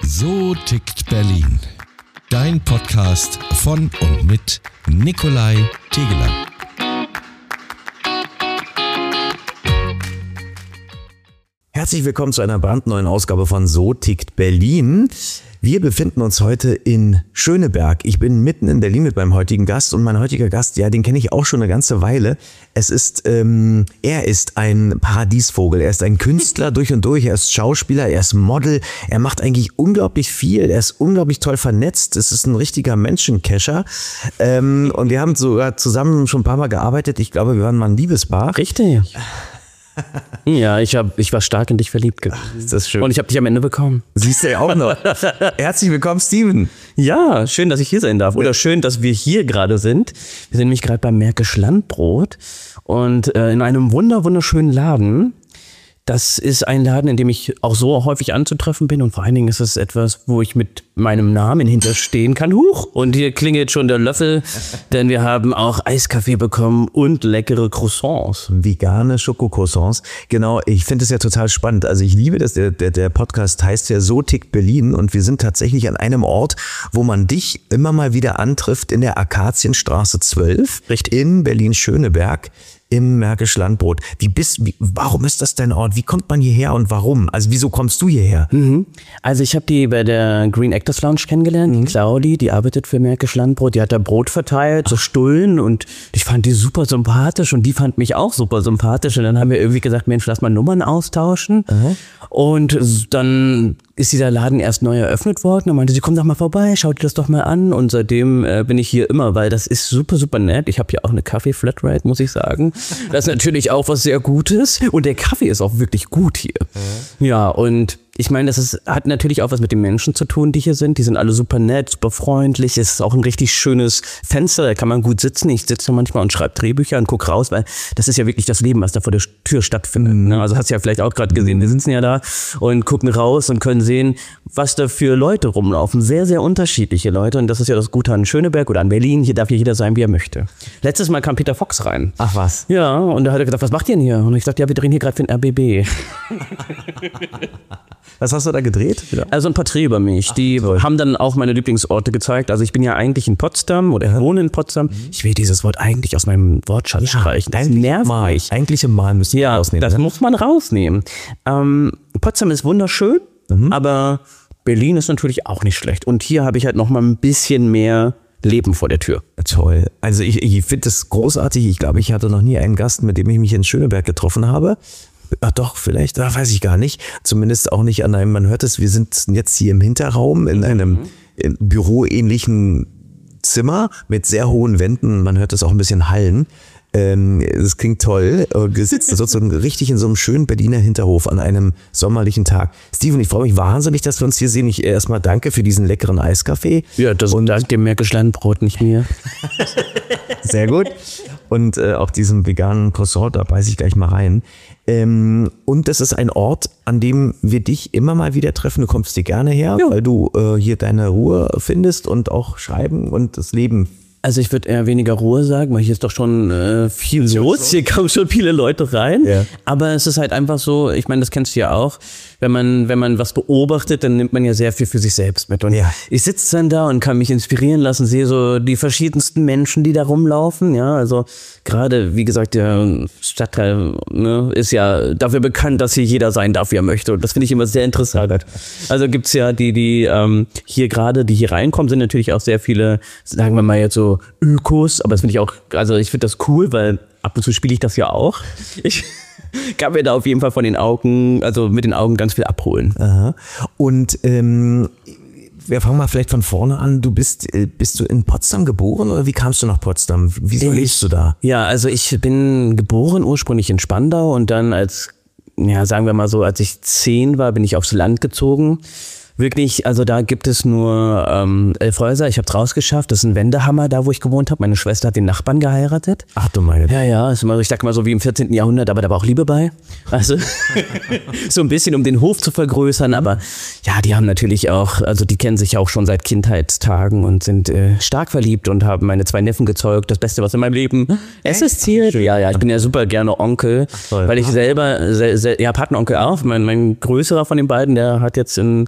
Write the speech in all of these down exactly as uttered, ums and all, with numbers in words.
So tickt Berlin. Dein Podcast von und mit Nikolai Tegeler. Herzlich willkommen zu einer brandneuen Ausgabe von So tickt Berlin. Wir befinden uns heute in Schöneberg. Ich bin mitten in Berlin mit meinem heutigen Gast und mein heutiger Gast, ja, den kenne ich auch schon eine ganze Weile. Es ist, ähm, er ist ein Paradiesvogel. Er ist ein Künstler durch und durch. Er ist Schauspieler, er ist Model. Er macht eigentlich unglaublich viel. Er ist unglaublich toll vernetzt. Es ist ein richtiger Menschencatcher. Ähm, und wir haben sogar zusammen schon ein paar Mal gearbeitet. Ich glaube, wir waren mal ein Liebespaar. Richtig. Ja, ich, hab, ich war stark in dich verliebt gewesen. Ach, ist das schön. Und ich habe dich am Ende bekommen. Siehst du ja auch noch. Herzlich willkommen, Steven. Ja, schön, dass ich hier sein darf. Oder schön, dass wir hier gerade sind. Wir sind nämlich gerade beim Märkisch Landbrot und äh, in einem wunder wunderschönen Laden. Das ist ein Laden, in dem ich auch so häufig anzutreffen bin und vor allen Dingen ist es etwas, wo ich mit meinem Namen hinterstehen kann. Huch! Und hier klingelt schon der Löffel, denn wir haben auch Eiskaffee bekommen und leckere Croissants. Vegane Schokocroissants. Genau, ich finde es ja total spannend. Also ich liebe das, der, der, der Podcast heißt ja So tickt Berlin und wir sind tatsächlich an einem Ort, wo man dich immer mal wieder antrifft in der Akazienstraße zwölf. Richtig. In Berlin-Schöneberg. Im Märkisch Landbrot. Wie bist, wie, warum ist das dein Ort? Wie kommt man hierher und warum? Also wieso kommst du hierher? Mhm. Also ich habe die bei der Green Actors Lounge kennengelernt, die Claudi, die arbeitet für Märkisch Landbrot, die hat da Brot verteilt, so Stullen und ich fand die super sympathisch und die fand mich auch super sympathisch und dann haben wir irgendwie gesagt, Mensch, lass mal Nummern austauschen. Mhm. Und dann ist dieser Laden erst neu eröffnet worden und meinte, sie kommen doch mal vorbei, schaut dir das doch mal an und seitdem äh, bin ich hier immer, weil das ist super, super nett. Ich habe hier auch eine Kaffee-Flatrate, muss ich sagen. Das ist natürlich auch was sehr Gutes und der Kaffee ist auch wirklich gut hier. Mhm. Ja, und ich meine, das ist, hat natürlich auch was mit den Menschen zu tun, die hier sind. Die sind alle super nett, super freundlich. Es ist auch ein richtig schönes Fenster, da kann man gut sitzen. Ich sitze manchmal und schreibe Drehbücher und gucke raus, weil das ist ja wirklich das Leben, was da vor der Tür stattfindet. Mhm. Also hast du ja vielleicht auch gerade gesehen. Wir sitzen ja da und gucken raus und können sehen, was da für Leute rumlaufen. Sehr, sehr unterschiedliche Leute. Und das ist ja das Gute an Schöneberg oder an Berlin. Hier darf ja jeder sein, wie er möchte. Letztes Mal kam Peter Fox rein. Ach was? Ja, und da hat er gesagt, was macht ihr denn hier? Und ich sagte, ja, wir drehen hier gerade für den R B B. Was hast du da gedreht? Ja. Also ein Porträt über mich. Ach, die toll. Haben dann auch meine Lieblingsorte gezeigt. Also ich bin ja eigentlich in Potsdam oder ja. wohne in Potsdam. Mhm. Ich will dieses Wort eigentlich aus meinem Wortschatz ja, streichen. Das nervt mich. Eigentlich im Mal müssen wir ja, rausnehmen. Das ne? muss man rausnehmen. Ähm, Potsdam ist wunderschön, mhm. aber Berlin ist natürlich auch nicht schlecht. Und hier habe ich halt noch mal ein bisschen mehr Leben vor der Tür. Toll. Also ich, ich finde das großartig. Ich glaube, ich hatte noch nie einen Gast, mit dem ich mich in Schöneberg getroffen habe. Ach doch, vielleicht, da weiß ich gar nicht. Zumindest auch nicht an einem, man hört es, wir sind jetzt hier im Hinterraum in einem mhm. büroähnlichen Zimmer mit sehr hohen Wänden. Man hört es auch ein bisschen hallen. Ähm, das klingt toll. Wir sitzen sozusagen richtig in so einem schönen Berliner Hinterhof an einem sommerlichen Tag. Steven, ich freue mich wahnsinnig, dass wir uns hier sehen. Ich erstmal danke für diesen leckeren Eiskaffee. Ja, das und dank dem Märkisch Landbrot, nicht mir. Sehr gut. Und äh, auch diesem veganen Croissant, da beiße ich gleich mal rein. Ähm, und das ist ein Ort, an dem wir dich immer mal wieder treffen. Du kommst dir gerne her, ja. weil du äh, hier deine Ruhe findest und auch schreiben und das Leben. Also ich würde eher weniger Ruhe sagen, weil hier ist doch schon äh, viel los. Hier kommen schon viele Leute rein. Ja. Aber es ist halt einfach so, ich meine, das kennst du ja auch, wenn man wenn man was beobachtet, dann nimmt man ja sehr viel für sich selbst mit. Und ja. ich sitze dann da und kann mich inspirieren lassen, sehe so die verschiedensten Menschen, die da rumlaufen. Ja, also gerade, wie gesagt, der Stadtteil ne, ist ja dafür bekannt, dass hier jeder sein darf, wie er möchte. Und das finde ich immer sehr interessant. Also gibt's ja die, die ähm, hier gerade, die hier reinkommen, sind natürlich auch sehr viele, sagen wir mal jetzt so Ökos, aber das finde ich auch, also ich finde das cool, weil ab und zu spiele ich das ja auch. Ich kann mir da auf jeden Fall von den Augen, also mit den Augen ganz viel abholen. Aha. Und ähm, wir fangen mal vielleicht von vorne an. Du bist, bist du in Potsdam geboren oder wie kamst du nach Potsdam? Wieso lebst du da? Ja, also ich bin geboren ursprünglich in Spandau und dann als, ja sagen wir mal so, als ich zehn war, bin ich aufs Land gezogen. Wirklich, also da gibt es nur ähm, elf Häuser. Ich habe es rausgeschafft. Das ist ein Wendehammer, da wo ich gewohnt habe. Meine Schwester hat den Nachbarn geheiratet. Ach du meine. Ja, ja. Ist immer, ich sag mal so wie im vierzehnten Jahrhundert, aber da war auch Liebe bei. Also so ein bisschen, um den Hof zu vergrößern. Aber ja, die haben natürlich auch, also die kennen sich auch schon seit Kindheitstagen und sind äh, stark verliebt und haben meine zwei Neffen gezeugt. Das Beste, was in meinem Leben existiert. Ja, ja. Ich bin ja super gerne Onkel, Ach, weil ich selber, se, se, ja, Patenonkel auch. Mein, mein größerer von den beiden, der hat jetzt in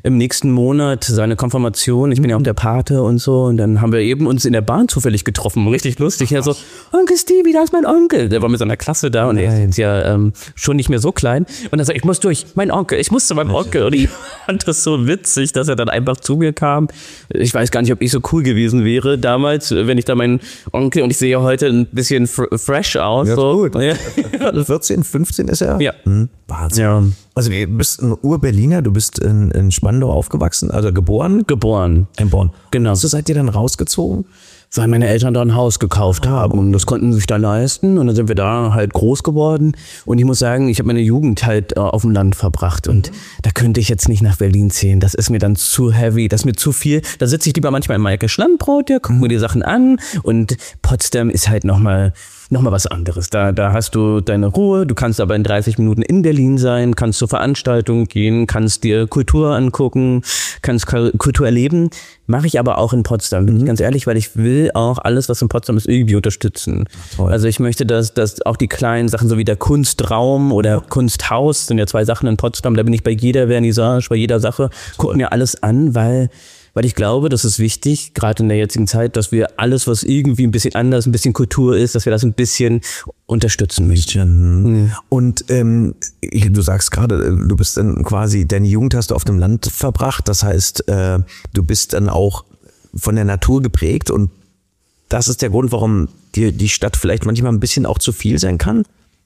im nächsten Monat seine Konfirmation. Ich bin ja auch der Pate und so. Und dann haben wir eben uns in der Bahn zufällig getroffen. Richtig lustig. Er so, Onkel Stevie, da ist mein Onkel. Der war mit seiner Klasse da und er ist ja ähm, schon nicht mehr so klein. Und er sagt, ich muss durch, mein Onkel, ich muss zu meinem Onkel. Und ich fand das so witzig, dass er dann einfach zu mir kam. Ich weiß gar nicht, ob ich so cool gewesen wäre damals, wenn ich da meinen Onkel, und ich sehe heute ein bisschen fr- fresh aus. Ja, so. gut. Ja. vierzehn, fünfzehn ist er? Ja. Hm, Wahnsinn. Ja. Also du bist ein Ur-Berliner, du bist in, in Spandau aufgewachsen, also geboren? Geboren. In Bonn. Genau. So seid ihr dann rausgezogen? Weil meine Eltern da ein Haus gekauft haben und das konnten sie sich da leisten und dann sind wir da halt groß geworden und ich muss sagen, ich habe meine Jugend halt äh, auf dem Land verbracht und mhm. da könnte ich jetzt nicht nach Berlin ziehen, das ist mir dann zu heavy, das ist mir zu viel, da sitze ich lieber manchmal in Maikisch Landbrot, ja, gucke mir die Sachen an und Potsdam ist halt nochmal nochmal was anderes. Da, da hast du deine Ruhe, du kannst aber in dreißig Minuten in Berlin sein, kannst zur Veranstaltung gehen, kannst dir Kultur angucken, kannst Kultur erleben. Mache ich aber auch in Potsdam, bin ich ganz ehrlich, weil ich will auch alles, was in Potsdam ist, irgendwie unterstützen. Toll. Also ich möchte, dass, dass auch die kleinen Sachen, so wie der Kunstraum oder Kunsthaus, sind ja zwei Sachen in Potsdam, da bin ich bei jeder Vernissage, bei jeder Sache, guck mir alles an, weil Weil ich glaube, das ist wichtig, gerade in der jetzigen Zeit, dass wir alles, was irgendwie ein bisschen anders, ein bisschen Kultur ist, dass wir das ein bisschen unterstützen möchten. Ja. Und ähm, du sagst gerade, du bist dann quasi, deine Jugend hast du auf dem Land verbracht, das heißt, äh, du bist dann auch von der Natur geprägt und das ist der Grund, warum dir die Stadt vielleicht manchmal ein bisschen auch zu viel sein kann?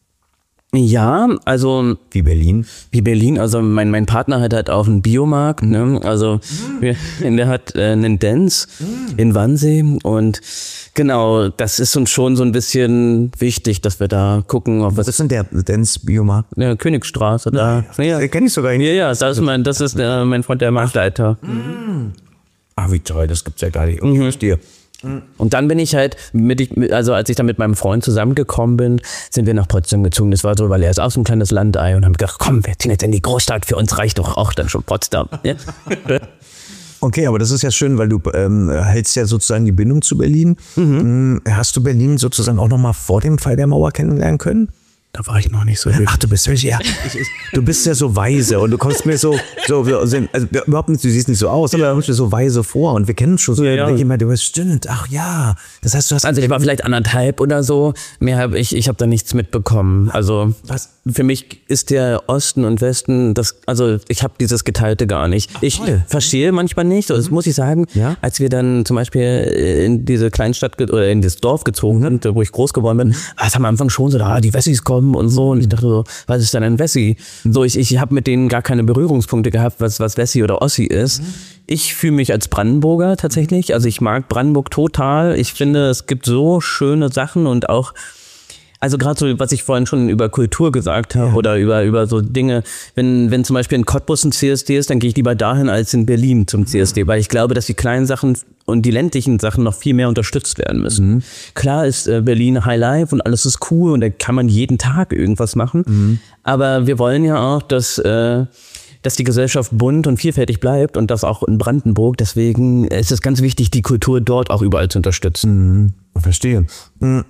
Ja, also wie Berlin. Wie Berlin, also mein mein Partner hat halt auch einen Biomarkt, ne? Also wir, der hat äh, einen Dance in Wannsee und genau, das ist uns schon so ein bisschen wichtig, dass wir da gucken, ob was. Was ist denn der Dance Biomarkt? Ja, Königstraße da. Ja, ja. Kenn ich sogar nicht. Ja, ja, das ist mein, das ist äh, mein Freund der Marktleiter. Mhm. Ah, wie toll, das gibt's ja gar nicht. Ich verstehe. Und dann bin ich halt, mit, also als ich dann mit meinem Freund zusammengekommen bin, sind wir nach Potsdam gezogen. Das war so, weil er ist auch so ein kleines Landei und haben gedacht, komm, wir ziehen jetzt in die Großstadt, für uns reicht doch auch dann schon Potsdam. Ja? Okay, aber das ist ja schön, weil du ähm, hältst ja sozusagen die Bindung zu Berlin. Mhm. Hast du Berlin sozusagen auch nochmal vor dem Fall der Mauer kennenlernen können? Da war ich noch nicht so. Ach, du bist ja, ich, ich, du bist ja so weise und du kommst mir so, so also überhaupt nicht, du siehst nicht so aus, aber du kommst mir so weise vor und wir kennen uns schon so. Ja, ja. Ich immer, du bist stimmt, ach ja. Das heißt, du hast. Also ich war vielleicht anderthalb oder so. Mehr habe ich, ich habe da nichts mitbekommen. Also was? Für mich ist der Osten und Westen, das, also ich habe dieses Geteilte gar nicht. Ich Toll. verstehe manchmal nicht, das muss ich sagen. Ja? Als wir dann zum Beispiel in diese Kleinstadt oder in das Dorf gezogen sind, wo ich groß geworden bin, war es am Anfang schon so, da die Wessis kommen und so. Und ich dachte so, was ist denn ein Wessi? So, ich, ich habe mit denen gar keine Berührungspunkte gehabt, was, was Wessi oder Ossi ist. Ich fühle mich als Brandenburger tatsächlich. Also ich mag Brandenburg total. Ich finde, es gibt so schöne Sachen und auch, also gerade so, was ich vorhin schon über Kultur gesagt habe, ja, oder über über so Dinge, wenn wenn zum Beispiel in Cottbus ein C S D ist, dann gehe ich lieber dahin als in Berlin zum C S D, weil ich glaube, dass die kleinen Sachen und die ländlichen Sachen noch viel mehr unterstützt werden müssen. Mhm. Klar ist äh, Berlin High Life und alles ist cool und da kann man jeden Tag irgendwas machen, mhm, aber wir wollen ja auch, dass äh, dass die Gesellschaft bunt und vielfältig bleibt und das auch in Brandenburg. Deswegen ist es ganz wichtig, die Kultur dort auch überall zu unterstützen. Mhm. Verstehe. Mhm.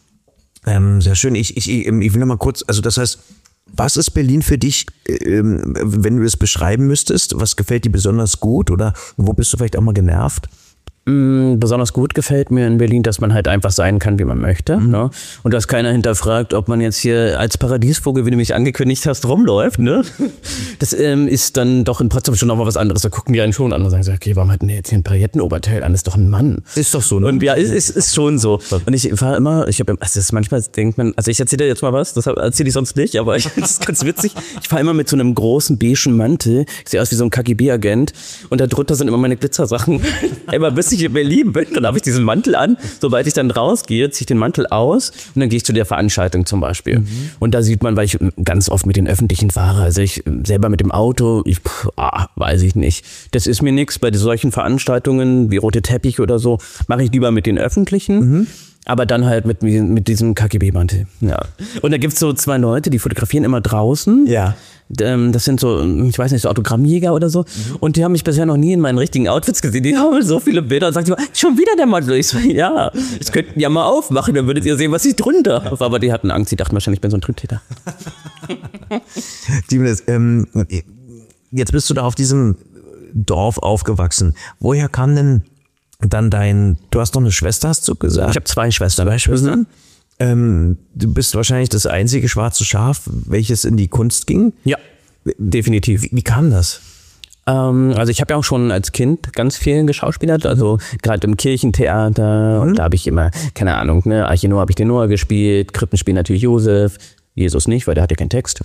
Ähm, sehr schön. Ich, ich, ich will noch mal kurz, also das heißt, was ist Berlin für dich, ähm, wenn du es beschreiben müsstest? Was gefällt dir besonders gut oder wo bist du vielleicht auch mal genervt? Mm, besonders gut gefällt mir in Berlin, dass man halt einfach sein kann, wie man möchte. Mhm. Ne? Und dass keiner hinterfragt, ob man jetzt hier als Paradiesvogel, wie du mich angekündigt hast, rumläuft. Ne? Das ähm, ist dann doch in Potsdam schon nochmal was anderes. Da gucken die einen schon an und sagen, okay, warum hat denn jetzt hier ein Paillettenoberteil an? Das ist doch ein Mann. Ist doch so, ne? Und ja, ist, ist, ist schon so. Und ich fahre immer, ich habe, also das ist manchmal denkt man, also ich erzähle dir jetzt mal was, das erzähle ich sonst nicht, aber ich, das ist ganz witzig. Ich fahre immer mit so einem großen beigen Mantel, ich sehe aus wie so ein K G B-Agent und da drunter sind immer meine Glitzersachen. Immer bis ich in Berlin bin, dann habe ich diesen Mantel an. Sobald ich dann rausgehe, ziehe ich den Mantel aus und dann gehe ich zu der Veranstaltung zum Beispiel. Mhm. Und da sieht man, weil ich ganz oft mit den Öffentlichen fahre, also ich selber mit dem Auto, ich, pff, ah, weiß ich nicht. Das ist mir nichts. Bei solchen Veranstaltungen wie Rote Teppich oder so, mache ich lieber mit den Öffentlichen. Mhm. Aber dann halt mit, mit diesem K G B-Mantel. Ja. Und da gibt's so zwei Leute, die fotografieren immer draußen. Ja. Das sind so, ich weiß nicht, so Autogrammjäger oder so. Mhm. Und die haben mich bisher noch nie in meinen richtigen Outfits gesehen. Die haben so viele Bilder und sagen immer, schon wieder der Mantel. Ich so, ja, das könnten ja mal aufmachen, dann würdet ihr sehen, was ich drunter habe. Aber die hatten Angst, die dachten wahrscheinlich, ich bin so ein Triebtäter. ähm, jetzt bist du da auf diesem Dorf aufgewachsen. Woher kam denn dann dein, du hast noch eine Schwester, hast du gesagt? Ich habe zwei Schwestern. Zwei Schwestern? Mhm. Ähm, du bist wahrscheinlich das einzige schwarze Schaf, welches in die Kunst ging? Ja, definitiv. Wie, wie kam das? Ähm, also ich habe ja auch schon als Kind ganz viel geschauspielert, also gerade im Kirchentheater mhm. und da habe ich immer, keine Ahnung, ne, Arche Noah habe ich den Noah gespielt, Krippenspiel natürlich Josef, Jesus nicht, weil der hat ja keinen Text.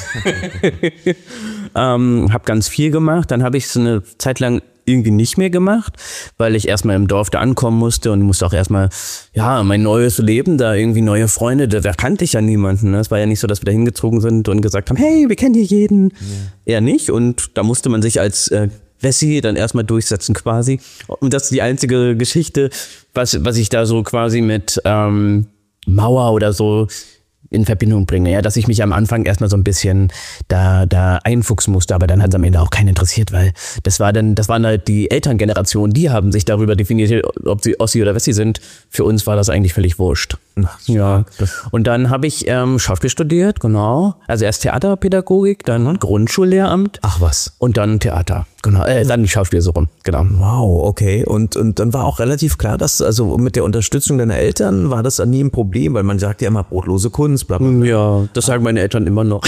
ähm, habe ganz viel gemacht, dann habe ich es eine Zeit lang irgendwie nicht mehr gemacht, weil ich erstmal im Dorf da ankommen musste und musste auch erstmal, ja, mein neues Leben, da irgendwie neue Freunde, da, da kannte ich ja niemanden. Es war ja nicht so, dass wir da hingezogen sind und gesagt haben, hey, wir kennen hier jeden. Ja. Eher nicht und da musste man sich als äh, Wessi dann erstmal durchsetzen quasi. Und das ist die einzige Geschichte, was, was ich da so quasi mit ähm, Mauer oder so in Verbindung bringe, ja, dass ich mich am Anfang erstmal so ein bisschen da, da einfuchsen musste, aber dann hat es am Ende auch keinen interessiert, weil das war dann, das waren halt die Elterngeneration, die haben sich darüber definiert, ob sie Ossi oder Wessi sind. Für uns war das eigentlich völlig wurscht. Ach, ja. Und dann habe ich ähm, Schauspiel studiert, genau. Also erst Theaterpädagogik, dann Grundschullehramt. Ach was. Und dann Theater, genau. Äh, dann Schauspiel so rum, genau. Wow, okay. Und, und dann war auch relativ klar, dass, also mit der Unterstützung deiner Eltern war das nie ein Problem, weil man sagt ja immer brotlose Kunst, bla bla bla. Ja, das sagen meine Eltern immer noch.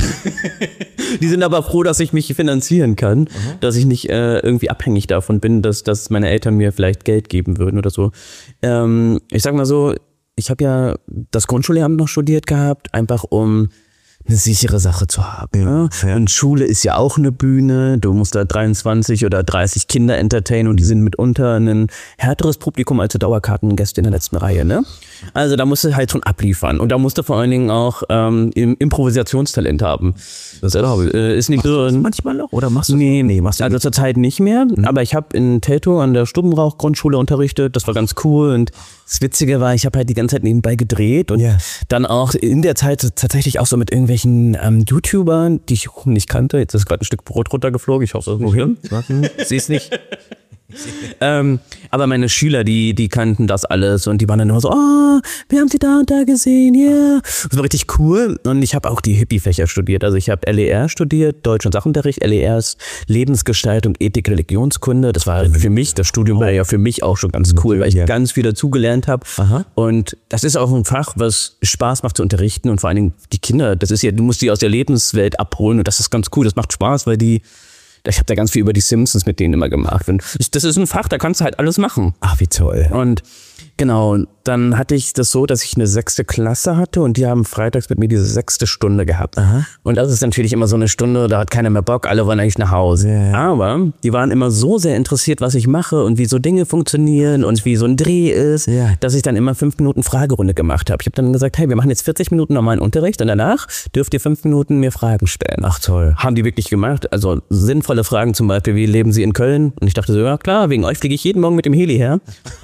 Die sind aber froh, dass ich mich finanzieren kann, mhm. dass ich nicht äh, irgendwie abhängig davon bin, dass, dass meine Eltern mir vielleicht Geld geben würden oder so. Ähm, ich sag mal so, ich habe ja das Grundschullehramt noch studiert gehabt, einfach um eine sichere Sache zu haben. Ja. Ja. Und Schule ist ja auch eine Bühne. Du musst da dreiundzwanzig oder dreißig Kinder entertainen und die sind mitunter ein härteres Publikum als die Dauerkartengäste in der letzten Reihe. Ne? Also da musst du halt schon abliefern. Und da musst du vor allen Dingen auch ähm, Improvisationstalent haben. Das, das äh, ist nicht so. Manchmal noch? Oder machst du? Nee, nee, machst du also zurzeit nicht mehr. Mhm. Aber ich habe in Teltow an der Stubenrauch-Grundschule unterrichtet. Das war ganz cool. Und das Witzige war, ich habe halt die ganze Zeit nebenbei gedreht und yeah. dann auch in der Zeit tatsächlich auch so mit irgendwelchen ähm, YouTubern, die ich nicht kannte. Jetzt ist gerade ein Stück Brot runtergeflogen. Ich hoffe, das ist nicht schlimm. Sieh's nicht. ähm, aber meine Schüler, die, die kannten das alles und die waren dann immer so, oh, wir haben sie da und da gesehen, ja. Yeah. Das war richtig cool und ich habe auch die Hippie-Fächer studiert. Also ich habe L E R studiert, Deutsch- und Sachunterricht. L E R ist Lebensgestaltung, Ethik, Religionskunde. Das war für mich, das Studium war ja für mich auch schon ganz cool, weil ich ja. ganz viel dazugelernt habe. Und das ist auch ein Fach, was Spaß macht zu unterrichten und vor allen Dingen die Kinder, das ist ja, du musst die aus der Lebenswelt abholen und das ist ganz cool. Das macht Spaß, weil die Ich habe da ganz viel über die Simpsons mit denen immer gemacht. Und das ist ein Fach, da kannst du halt alles machen. Ach, wie toll. Und genau, dann hatte ich das so, dass ich eine sechste Klasse hatte und die haben freitags mit mir diese sechste Stunde gehabt. Aha. Und das ist natürlich immer so eine Stunde, da hat keiner mehr Bock, alle wollen eigentlich nach Hause. Ja. Aber die waren immer so sehr interessiert, was ich mache und wie so Dinge funktionieren und wie so ein Dreh ist, ja. dass ich dann immer fünf Minuten Fragerunde gemacht habe. Ich habe dann gesagt, hey, wir machen jetzt vierzig Minuten normalen Unterricht und danach dürft ihr fünf Minuten mir Fragen stellen. Ach toll. Haben die wirklich gemacht, also sinnvolle Fragen zum Beispiel, wie leben Sie in Köln? Und ich dachte so, ja klar, wegen euch fliege ich jeden Morgen mit dem Heli her.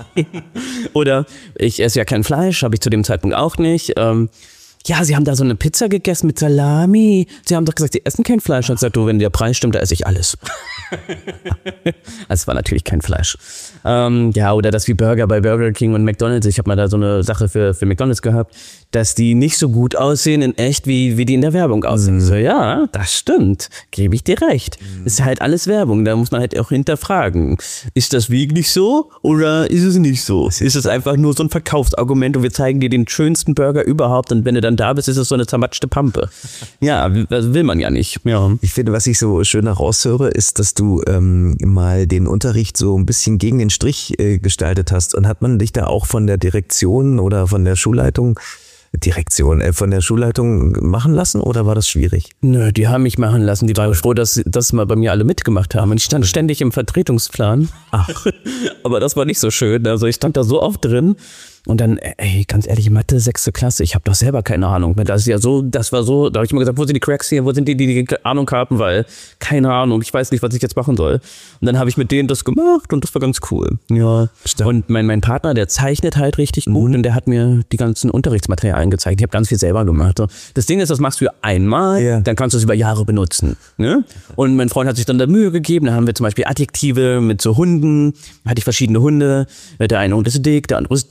Oder ich esse ja kein Fleisch, habe ich zu dem Zeitpunkt auch nicht. Ähm, ja, Sie haben da so eine Pizza gegessen mit Salami. Sie haben doch gesagt, Sie essen kein Fleisch. Und ich sagte, wenn der Preis stimmt, da esse ich alles. Also es war natürlich kein Fleisch. Ähm, ja, oder das wie Burger bei Burger King und McDonald's. Ich habe mal da so eine Sache für, für McDonald's gehabt, dass die nicht so gut aussehen in echt, wie, wie die in der Werbung aussehen. Mhm. So, ja, das stimmt. Gebe ich dir recht. Mhm. Ist halt alles Werbung. Da muss man halt auch hinterfragen. Ist das wirklich so oder ist es nicht so? Ist es einfach nur so ein Verkaufsargument und wir zeigen dir den schönsten Burger überhaupt und wenn du dann da bist, ist es so eine zermatschte Pampe. Ja, das will man ja nicht. Ja. Ich finde, was ich so schön heraushöre, ist, dass du ähm, mal den Unterricht so ein bisschen gegen den Strich äh, gestaltet hast. Und hat man dich da auch von der Direktion oder von der Schulleitung Direktion, äh, von der Schulleitung machen lassen oder war das schwierig? Nö, die haben mich machen lassen. Die waren froh, dass das mal bei mir alle mitgemacht haben. Und ich stand ständig im Vertretungsplan. Ach. Aber das war nicht so schön. Also ich stand da so oft drin. Und dann, ey, ganz ehrlich, Mathe, sechste Klasse, ich habe doch selber keine Ahnung. Das ist ja so, das war so, da habe ich immer gesagt, wo sind die Cracks hier, wo sind die, die die Ahnung haben, weil, keine Ahnung, ich weiß nicht, was ich jetzt machen soll. Und dann habe ich mit denen das gemacht und das war ganz cool. Ja. Stimmt. Und mein, mein Partner, der zeichnet halt richtig mhm. gut und der hat mir die ganzen Unterrichtsmaterialien gezeigt. Ich habe ganz viel selber gemacht. Das Ding ist, das machst du einmal, ja. dann kannst du es über Jahre benutzen. Ne? Und mein Freund hat sich dann da Mühe gegeben, da haben wir zum Beispiel Adjektive mit so Hunden, hatte ich verschiedene Hunde, der eine Hund ist dick, der andere ist dünn,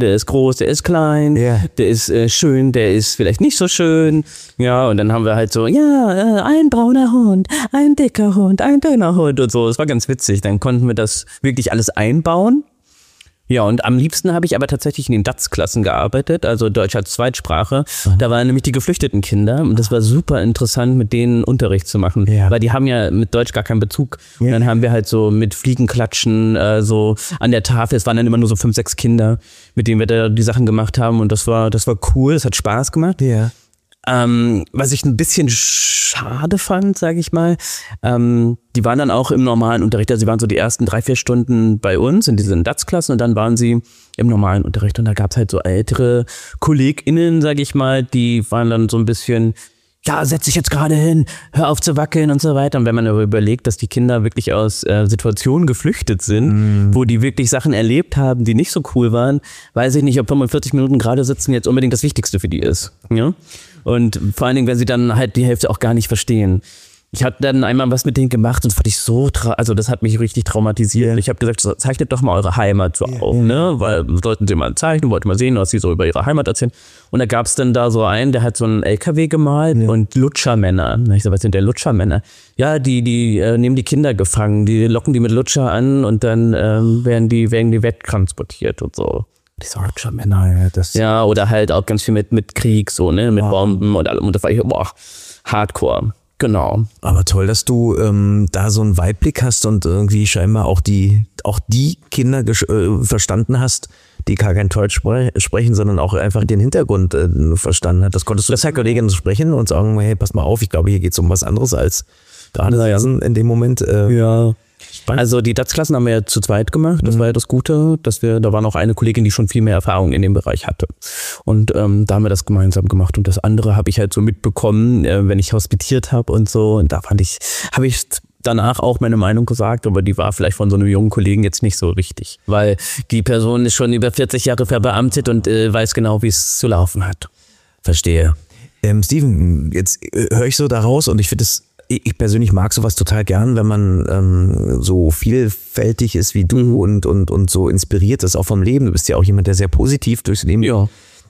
der ist groß, der ist klein, Ja. der ist äh, schön, der ist vielleicht nicht so schön. Ja, und dann haben wir halt so, ja, äh, ein brauner Hund, ein dicker Hund, ein dünner Hund und so. Das war ganz witzig. Dann konnten wir das wirklich alles einbauen. Ja, und am liebsten habe ich aber tatsächlich in den D A Z Klassen gearbeitet, also Deutsch als Zweitsprache. Da waren nämlich die geflüchteten Kinder und das war super interessant, mit denen Unterricht zu machen, Ja. weil die haben ja mit Deutsch gar keinen Bezug. Ja. Und dann haben wir halt so mit Fliegenklatschen äh, so an der Tafel, es waren dann immer nur so fünf, sechs Kinder, mit denen wir da die Sachen gemacht haben und das war, das war cool, es hat Spaß gemacht. Ja. Ähm, was ich ein bisschen schade fand, sage ich mal, ähm, die waren dann auch im normalen Unterricht, also sie waren so die ersten drei, vier Stunden bei uns in diesen D A Z-Klassen und dann waren sie im normalen Unterricht und da gab es halt so ältere KollegInnen, sage ich mal, die waren dann so ein bisschen, ja, setz dich jetzt gerade hin, hör auf zu wackeln und so weiter. Und wenn man aber überlegt, dass die Kinder wirklich aus äh, Situationen geflüchtet sind, mm. wo die wirklich Sachen erlebt haben, die nicht so cool waren, weiß ich nicht, ob fünfundvierzig Minuten gerade sitzen jetzt unbedingt das Wichtigste für die ist. Ja? Und vor allen Dingen, wenn sie dann halt die Hälfte auch gar nicht verstehen. Ich hatte dann einmal was mit denen gemacht und das fand ich so, tra- also das hat mich richtig traumatisiert. Yeah. Ich habe gesagt, zeichnet doch mal eure Heimat so yeah. auf, ne? Weil sollten sie mal zeichnen, wollten mal sehen, was sie so über ihre Heimat erzählen. Und da gab es dann da so einen, der hat so einen L K W gemalt yeah. und Lutschermänner. Ich so, was sind denn Lutschermänner? Ja, die, die äh, nehmen die Kinder gefangen, die locken die mit Lutscher an und dann ähm, werden die, werden die wegtransportiert und so. Diese Lutschermänner, ja, das. Ja, oder halt auch ganz viel mit, mit Krieg, so, ne? Mit wow. Bomben und allem. Und das war ich, boah, hardcore. Genau. Aber toll, dass du ähm, da so einen Weitblick hast und irgendwie scheinbar auch die auch die Kinder gesch- äh, verstanden hast, die gar kein Deutsch spre- sprechen, sondern auch einfach den Hintergrund äh, verstanden hat. Das konntest du das Kolleginnen sprechen und sagen, hey, pass mal auf, ich glaube, hier geht es um was anderes als gerade ja. in dem Moment. Äh, ja. Also die D A Z-Klassen haben wir ja zu zweit gemacht. Das mhm. war ja das Gute, dass wir, da war noch eine Kollegin, die schon viel mehr Erfahrung in dem Bereich hatte. Und ähm, da haben wir das gemeinsam gemacht. Und das andere habe ich halt so mitbekommen, äh, wenn ich hospitiert habe und so. Und da fand ich, habe ich danach auch meine Meinung gesagt, aber die war vielleicht von so einem jungen Kollegen jetzt nicht so richtig. Weil die Person ist schon über vierzig Jahre verbeamtet und äh, weiß genau, wie es zu laufen hat. Verstehe. Ähm, Steven, jetzt äh, höre ich so da raus und ich finde es Ich persönlich mag sowas total gern, wenn man ähm, so vielfältig ist wie du mhm. und, und, und so inspiriert ist, auch vom Leben. Du bist ja auch jemand, der sehr positiv durchs Leben ja.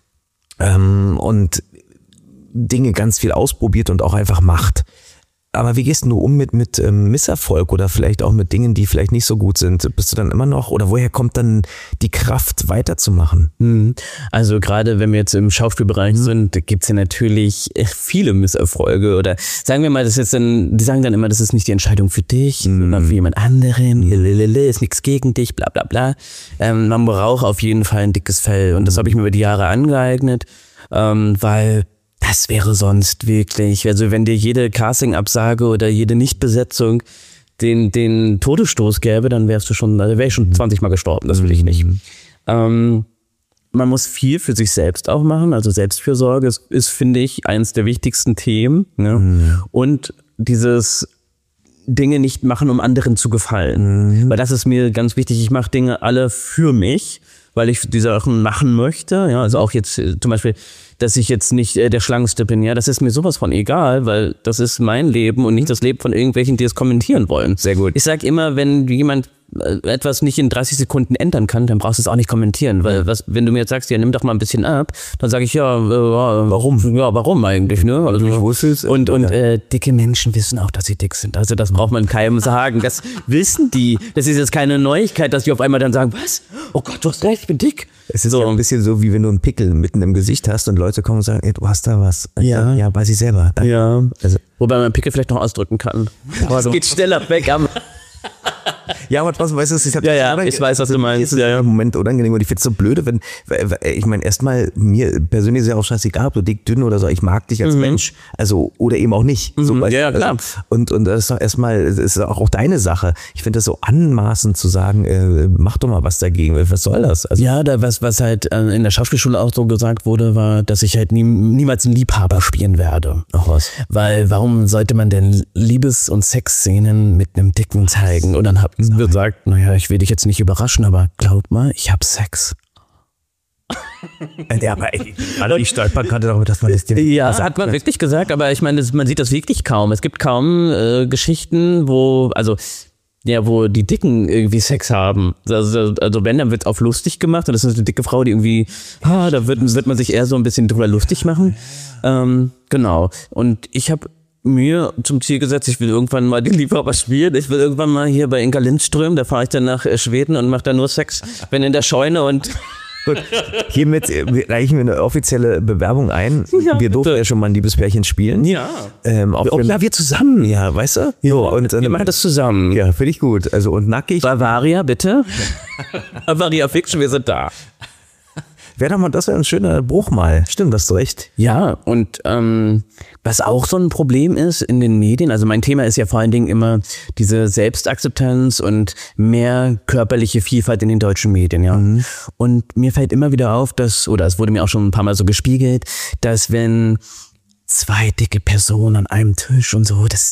ähm, und Dinge ganz viel ausprobiert und auch einfach macht. Aber wie gehst du um mit, mit ähm, Misserfolg oder vielleicht auch mit Dingen, die vielleicht nicht so gut sind? Bist du dann immer noch, oder woher kommt dann die Kraft, weiterzumachen? Mhm. Also gerade wenn wir jetzt im Schauspielbereich mhm. sind, gibt es ja natürlich viele Misserfolge oder sagen wir mal, das ist dann, die sagen dann immer, das ist nicht die Entscheidung für dich, mhm. sondern für jemand anderen, lelelele, ist nichts gegen dich, bla bla bla. Ähm, man braucht auf jeden Fall ein dickes Fell und das habe ich mir über die Jahre angeeignet, ähm, weil das wäre sonst wirklich, also wenn dir jede Casting-Absage oder jede Nichtbesetzung den, den Todesstoß gäbe, dann wärst du schon, also wäre ich schon zwanzig Mal gestorben, das will ich nicht. Mhm. Ähm, man muss viel für sich selbst auch machen, also Selbstfürsorge ist, ist finde ich, eines der wichtigsten Themen. Ne? Mhm. Und dieses Dinge nicht machen, um anderen zu gefallen. Mhm. Weil das ist mir ganz wichtig, ich mache Dinge alle für mich, weil ich die Sachen machen möchte. Ja, also auch jetzt äh, zum Beispiel, dass ich jetzt nicht äh, der Schlankste bin. Ja, das ist mir sowas von egal, weil das ist mein Leben und nicht das Leben von irgendwelchen, die es kommentieren wollen. Sehr gut. Ich sag immer, wenn jemand etwas nicht in dreißig Sekunden ändern kann, dann brauchst du es auch nicht kommentieren, weil was, wenn du mir jetzt sagst, ja, nimm doch mal ein bisschen ab, dann sage ich, ja, äh, warum? Ja, warum eigentlich, ne? Also ich wusste es. Und, und äh, dicke Menschen wissen auch, dass sie dick sind. Also das braucht man keinem sagen. Das wissen die. Das ist jetzt keine Neuigkeit, dass die auf einmal dann sagen, was? Oh Gott, du hast recht, ich bin dick. Es ist so ja ein bisschen so, wie wenn du einen Pickel mitten im Gesicht hast und Leute kommen und sagen, ey, du hast da was. Ja. Ja, weiß ich selber. Danke. Ja. Also. Wobei man Pickel vielleicht noch ausdrücken kann. Es geht schneller weg am... Ja, aber trotzdem, weißt du, ich, ja, ja, ich weiß, was du meinst. Ist ja, ja. Im Moment unangenehm und ich finde es so blöde, wenn, ich meine, erstmal, mir persönlich ist ja auch scheißegal, ob du dick, dünn oder so, ich mag dich als mhm. Mensch, also, oder eben auch nicht. Mhm. So, ja, ja, klar. Also, und, und das ist doch erstmal, das ist auch, auch deine Sache. Ich finde das so anmaßend zu sagen, äh, mach doch mal was dagegen, was soll das? Also, ja, da, was, was halt in der Schauspielschule auch so gesagt wurde, war, dass ich halt nie, niemals einen Liebhaber spielen werde. Ach was. Weil, warum sollte man denn Liebes- und Sexszenen mit einem Dicken zeigen? Und dann hab ich gesagt, naja, ich will dich jetzt nicht überraschen, aber glaub mal, ich hab Sex. Ja, aber ey, die stolpern darüber, dass man das dir Ja, das hat man wirklich gesagt, aber ich meine, man sieht das wirklich kaum. Es gibt kaum äh, Geschichten, wo, also ja, wo die Dicken irgendwie Sex haben. Also, also wenn, dann wird auf lustig gemacht und das ist eine dicke Frau, die irgendwie, ah, da wird, wird man sich eher so ein bisschen drüber lustig machen. Ähm, genau. Und ich habe mir zum Ziel gesetzt, ich will irgendwann mal die Liebhaber spielen. Ich will irgendwann mal hier bei Inga Lindström, da fahre ich dann nach Schweden und mache da nur Sex. Bin in der Scheune und... Gut, hiermit reichen wir eine offizielle Bewerbung ein. Ja, wir durften bitte. ja schon mal ein Liebespärchen spielen. Ja. Ähm, auch Oh, wenn, ja, wir zusammen. ja, weißt du? Jo, und, Wir ähm, machen das zusammen. ja, finde ich gut. Also und nackig. Bavaria, bitte. Bavaria Fiction, wir sind da. Wäre doch mal, das wäre ein schöner Bruch mal. Stimmt, hast du recht. Ja, und ähm, was auch so ein Problem ist in den Medien, also mein Thema ist ja vor allen Dingen immer diese Selbstakzeptanz und mehr körperliche Vielfalt in den deutschen Medien, ja. Mhm. Und mir fällt immer wieder auf, dass, oder es wurde mir auch schon ein paar Mal so gespiegelt, dass wenn zwei dicke Personen an einem Tisch und so, das...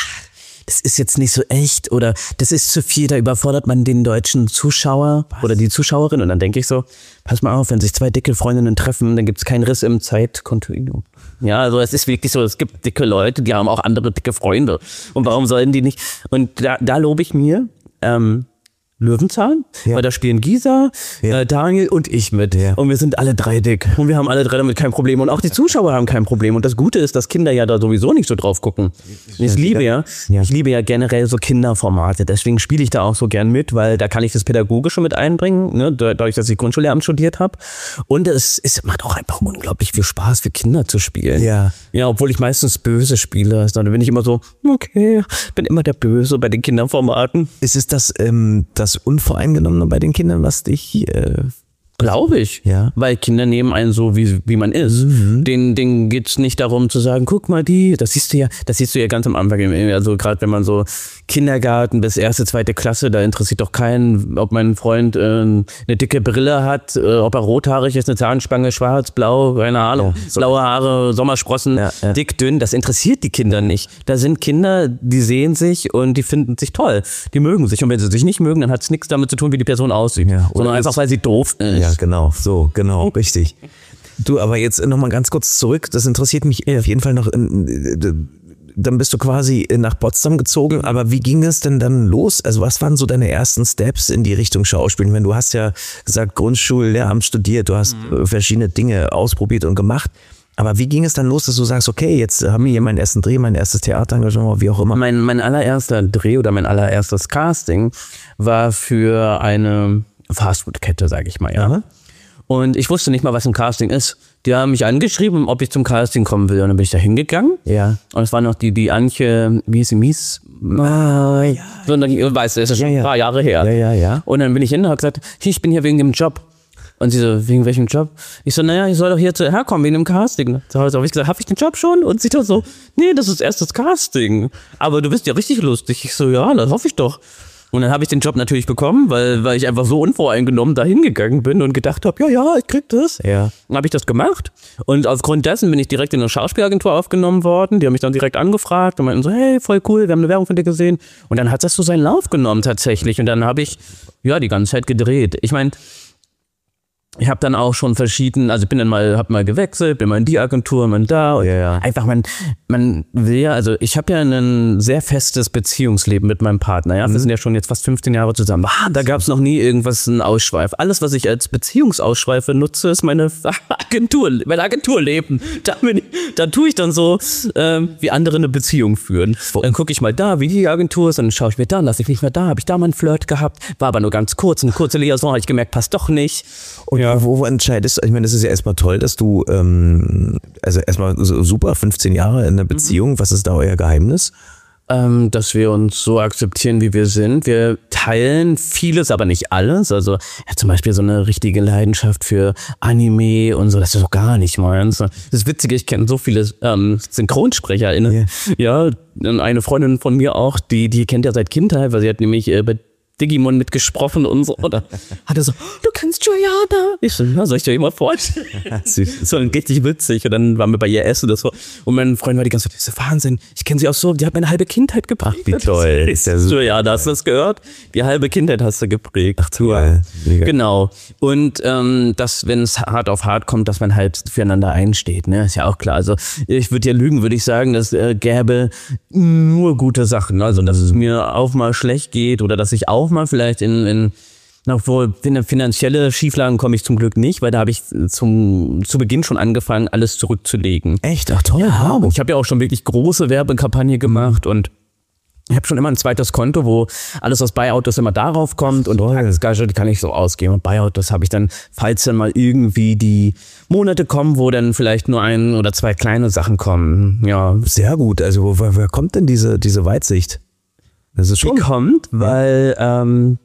das ist jetzt nicht so echt oder das ist zu viel, da überfordert man den deutschen Zuschauer Was? oder die Zuschauerin und dann denke ich so, pass mal auf, wenn sich zwei dicke Freundinnen treffen, dann gibt es keinen Riss im Zeitkontinuum. Ja, also es ist wirklich so, es gibt dicke Leute, die haben auch andere dicke Freunde und warum sollen die nicht, und da, da lobe ich mir, ähm, Löwenzahn, ja. weil da spielen Gisa, ja. äh, Daniel und ich mit. Ja. Und wir sind alle drei dick. Und wir haben alle drei damit kein Problem. Und auch die Zuschauer haben kein Problem. Und das Gute ist, dass Kinder ja da sowieso nicht so drauf gucken. Ich liebe ja, ja. ich liebe ja generell so Kinderformate. Deswegen spiele ich da auch so gern mit, weil da kann ich das Pädagogische mit einbringen, ne? Dadurch, dass ich Grundschullehramt studiert habe. Und es, es macht auch einfach unglaublich viel Spaß, für Kinder zu spielen. Ja. Ja, obwohl ich meistens böse spiele. Dann bin ich immer so, okay, bin immer der Böse bei den Kinderformaten. Ist es das, ähm, das Unvoreingenommene bei den Kindern, was dich... Äh Glaube ich, ja. Weil Kinder nehmen einen so, wie, wie man ist. Mhm. Denen, denen geht's nicht darum zu sagen, guck mal die, das siehst du ja, das siehst du ja ganz am Anfang. Also gerade wenn man so Kindergarten bis erste, zweite Klasse, da interessiert doch keinen, ob mein Freund äh, eine dicke Brille hat, äh, ob er rothaarig ist, eine Zahnspange, schwarz, blau, keine Ahnung, ja, so blaue Haare, Sommersprossen, ja, ja. dick, dünn, das interessiert die Kinder nicht. Da sind Kinder, die sehen sich und die finden sich toll, die mögen sich. Und wenn sie sich nicht mögen, dann hat es nichts damit zu tun, wie die Person aussieht, ja, sondern einfach, weil sie doof ist. Ja, genau, so, genau, richtig. Du, aber jetzt nochmal ganz kurz zurück, das interessiert mich auf jeden Fall noch, dann bist du quasi nach Potsdam gezogen, aber wie ging es denn dann los? Also was waren so deine ersten Steps in die Richtung Schauspielen? Wenn du hast ja gesagt, Grundschullehramt studiert, du hast mhm. verschiedene Dinge ausprobiert und gemacht, aber wie ging es dann los, dass du sagst, okay, jetzt haben wir hier meinen ersten Dreh, mein erstes Theaterengagement, wie auch immer? Mein, mein allererster Dreh oder mein allererstes Casting war für eine Fastfood-Kette, sage ich mal, ja. Aha. Und ich wusste nicht mal, was ein Casting ist. Die haben mich angeschrieben, ob ich zum Casting kommen will. Und dann bin ich da hingegangen. Ja. Und es war noch die, die Antje, wie hieß sie, Mies? Ah, ja. So, und dann, weißt du, das ist schon ja, ja. ein paar Jahre her. Ja, ja, ja. Und dann bin ich hin und habe gesagt, ich bin hier wegen dem Job. Und sie so, wegen welchem Job? Ich so, naja, ich soll doch hier herkommen, wegen dem Casting. So habe ich gesagt, habe ich den Job schon? Und sie doch so, nee, das ist erst das Casting. Aber du bist ja richtig lustig. Ich so, ja, das hoffe ich doch. Und dann habe ich den Job natürlich bekommen, weil, weil ich einfach so unvoreingenommen da hingegangen bin und gedacht habe, ja, ja, ich krieg das. Ja. Dann habe ich das gemacht. Und aufgrund dessen bin ich direkt in eine Schauspielagentur aufgenommen worden. Die haben mich dann direkt angefragt und meinten so, hey, voll cool, wir haben eine Werbung von dir gesehen. Und dann hat das so seinen Lauf genommen tatsächlich. Und dann habe ich, ja, die ganze Zeit gedreht. Ich meine, ich habe dann auch schon verschieden, also ich bin dann mal, hab mal gewechselt, bin mal in die Agentur, mal da. Und ja, ja. Einfach, man, man will ja, also ich habe ja ein sehr festes Beziehungsleben mit meinem Partner. Ja, mhm. Wir sind ja schon jetzt fast fünfzehn Jahre zusammen. Ah, da gab es noch nie irgendwas, einen Ausschweif. Alles, was ich als Beziehungsausschweife nutze, ist meine Agentur, mein Agenturleben. Da, bin ich, da tue ich dann so, ähm, wie andere eine Beziehung führen. Dann gucke ich mal da, wie die Agentur ist, dann schaue ich mir da, lasse ich nicht mehr da, habe ich da mal einen Flirt gehabt, war aber nur ganz kurz, eine kurze Liaison, habe ich gemerkt, passt doch nicht. Und ja. Wo, wo entscheidest du? Ich meine, das ist ja erstmal toll, dass du, ähm, also erstmal so super, fünfzehn Jahre in einer Beziehung. Mhm. Was ist da euer Geheimnis? Ähm, dass wir uns so akzeptieren, wie wir sind. Wir teilen vieles, aber nicht alles. Also ja, zum Beispiel so eine richtige Leidenschaft für Anime und so, das ist doch gar nicht meins. Das ist witzig, ich kenne so viele ähm, SynchronsprecherInnen. Yeah. Ja, eine Freundin von mir auch, die, die kennt ja seit Kindheit, weil sie hat nämlich äh, bei Digimon mitgesprochen und so. Oder hat er so, du kennst Juliana. Ich so, ja, soll ich dir immer vorstellen? So richtig witzig. Und dann waren wir bei ihr essen oder so. Und mein Freund war die ganze Zeit, das ist Wahnsinn. Ich kenne sie auch so, die hat meine halbe Kindheit geprägt. Ach, wie toll. Ist ja so. Ja, da hast du das gehört? Die halbe Kindheit hast du geprägt. Ach, toll. Ja. Genau. Und ähm, dass, wenn es hart auf hart kommt, dass man halt füreinander einsteht. Ne? Ist ja auch klar. Also ich würde ja lügen, würde ich sagen, dass äh, gäbe nur gute Sachen. Also dass es mir auch mal schlecht geht oder dass ich auch mal vielleicht in, in obwohl in finanzielle Schieflagen komme ich zum Glück nicht, weil da habe ich zum zu Beginn schon angefangen, alles zurückzulegen. Echt? Ach toll. Ja, ich habe ja auch schon wirklich große Werbekampagne gemacht und ich habe schon immer ein zweites Konto, wo alles aus Buyoutos immer darauf kommt und das Gage kann ich so ausgeben. Und Buyoutos habe ich dann, falls dann mal irgendwie die Monate kommen, wo dann vielleicht nur ein oder zwei kleine Sachen kommen. Ja, sehr gut. Also woher, woher kommt denn diese diese Weitsicht? Das ist schon die kommt, weil ähm,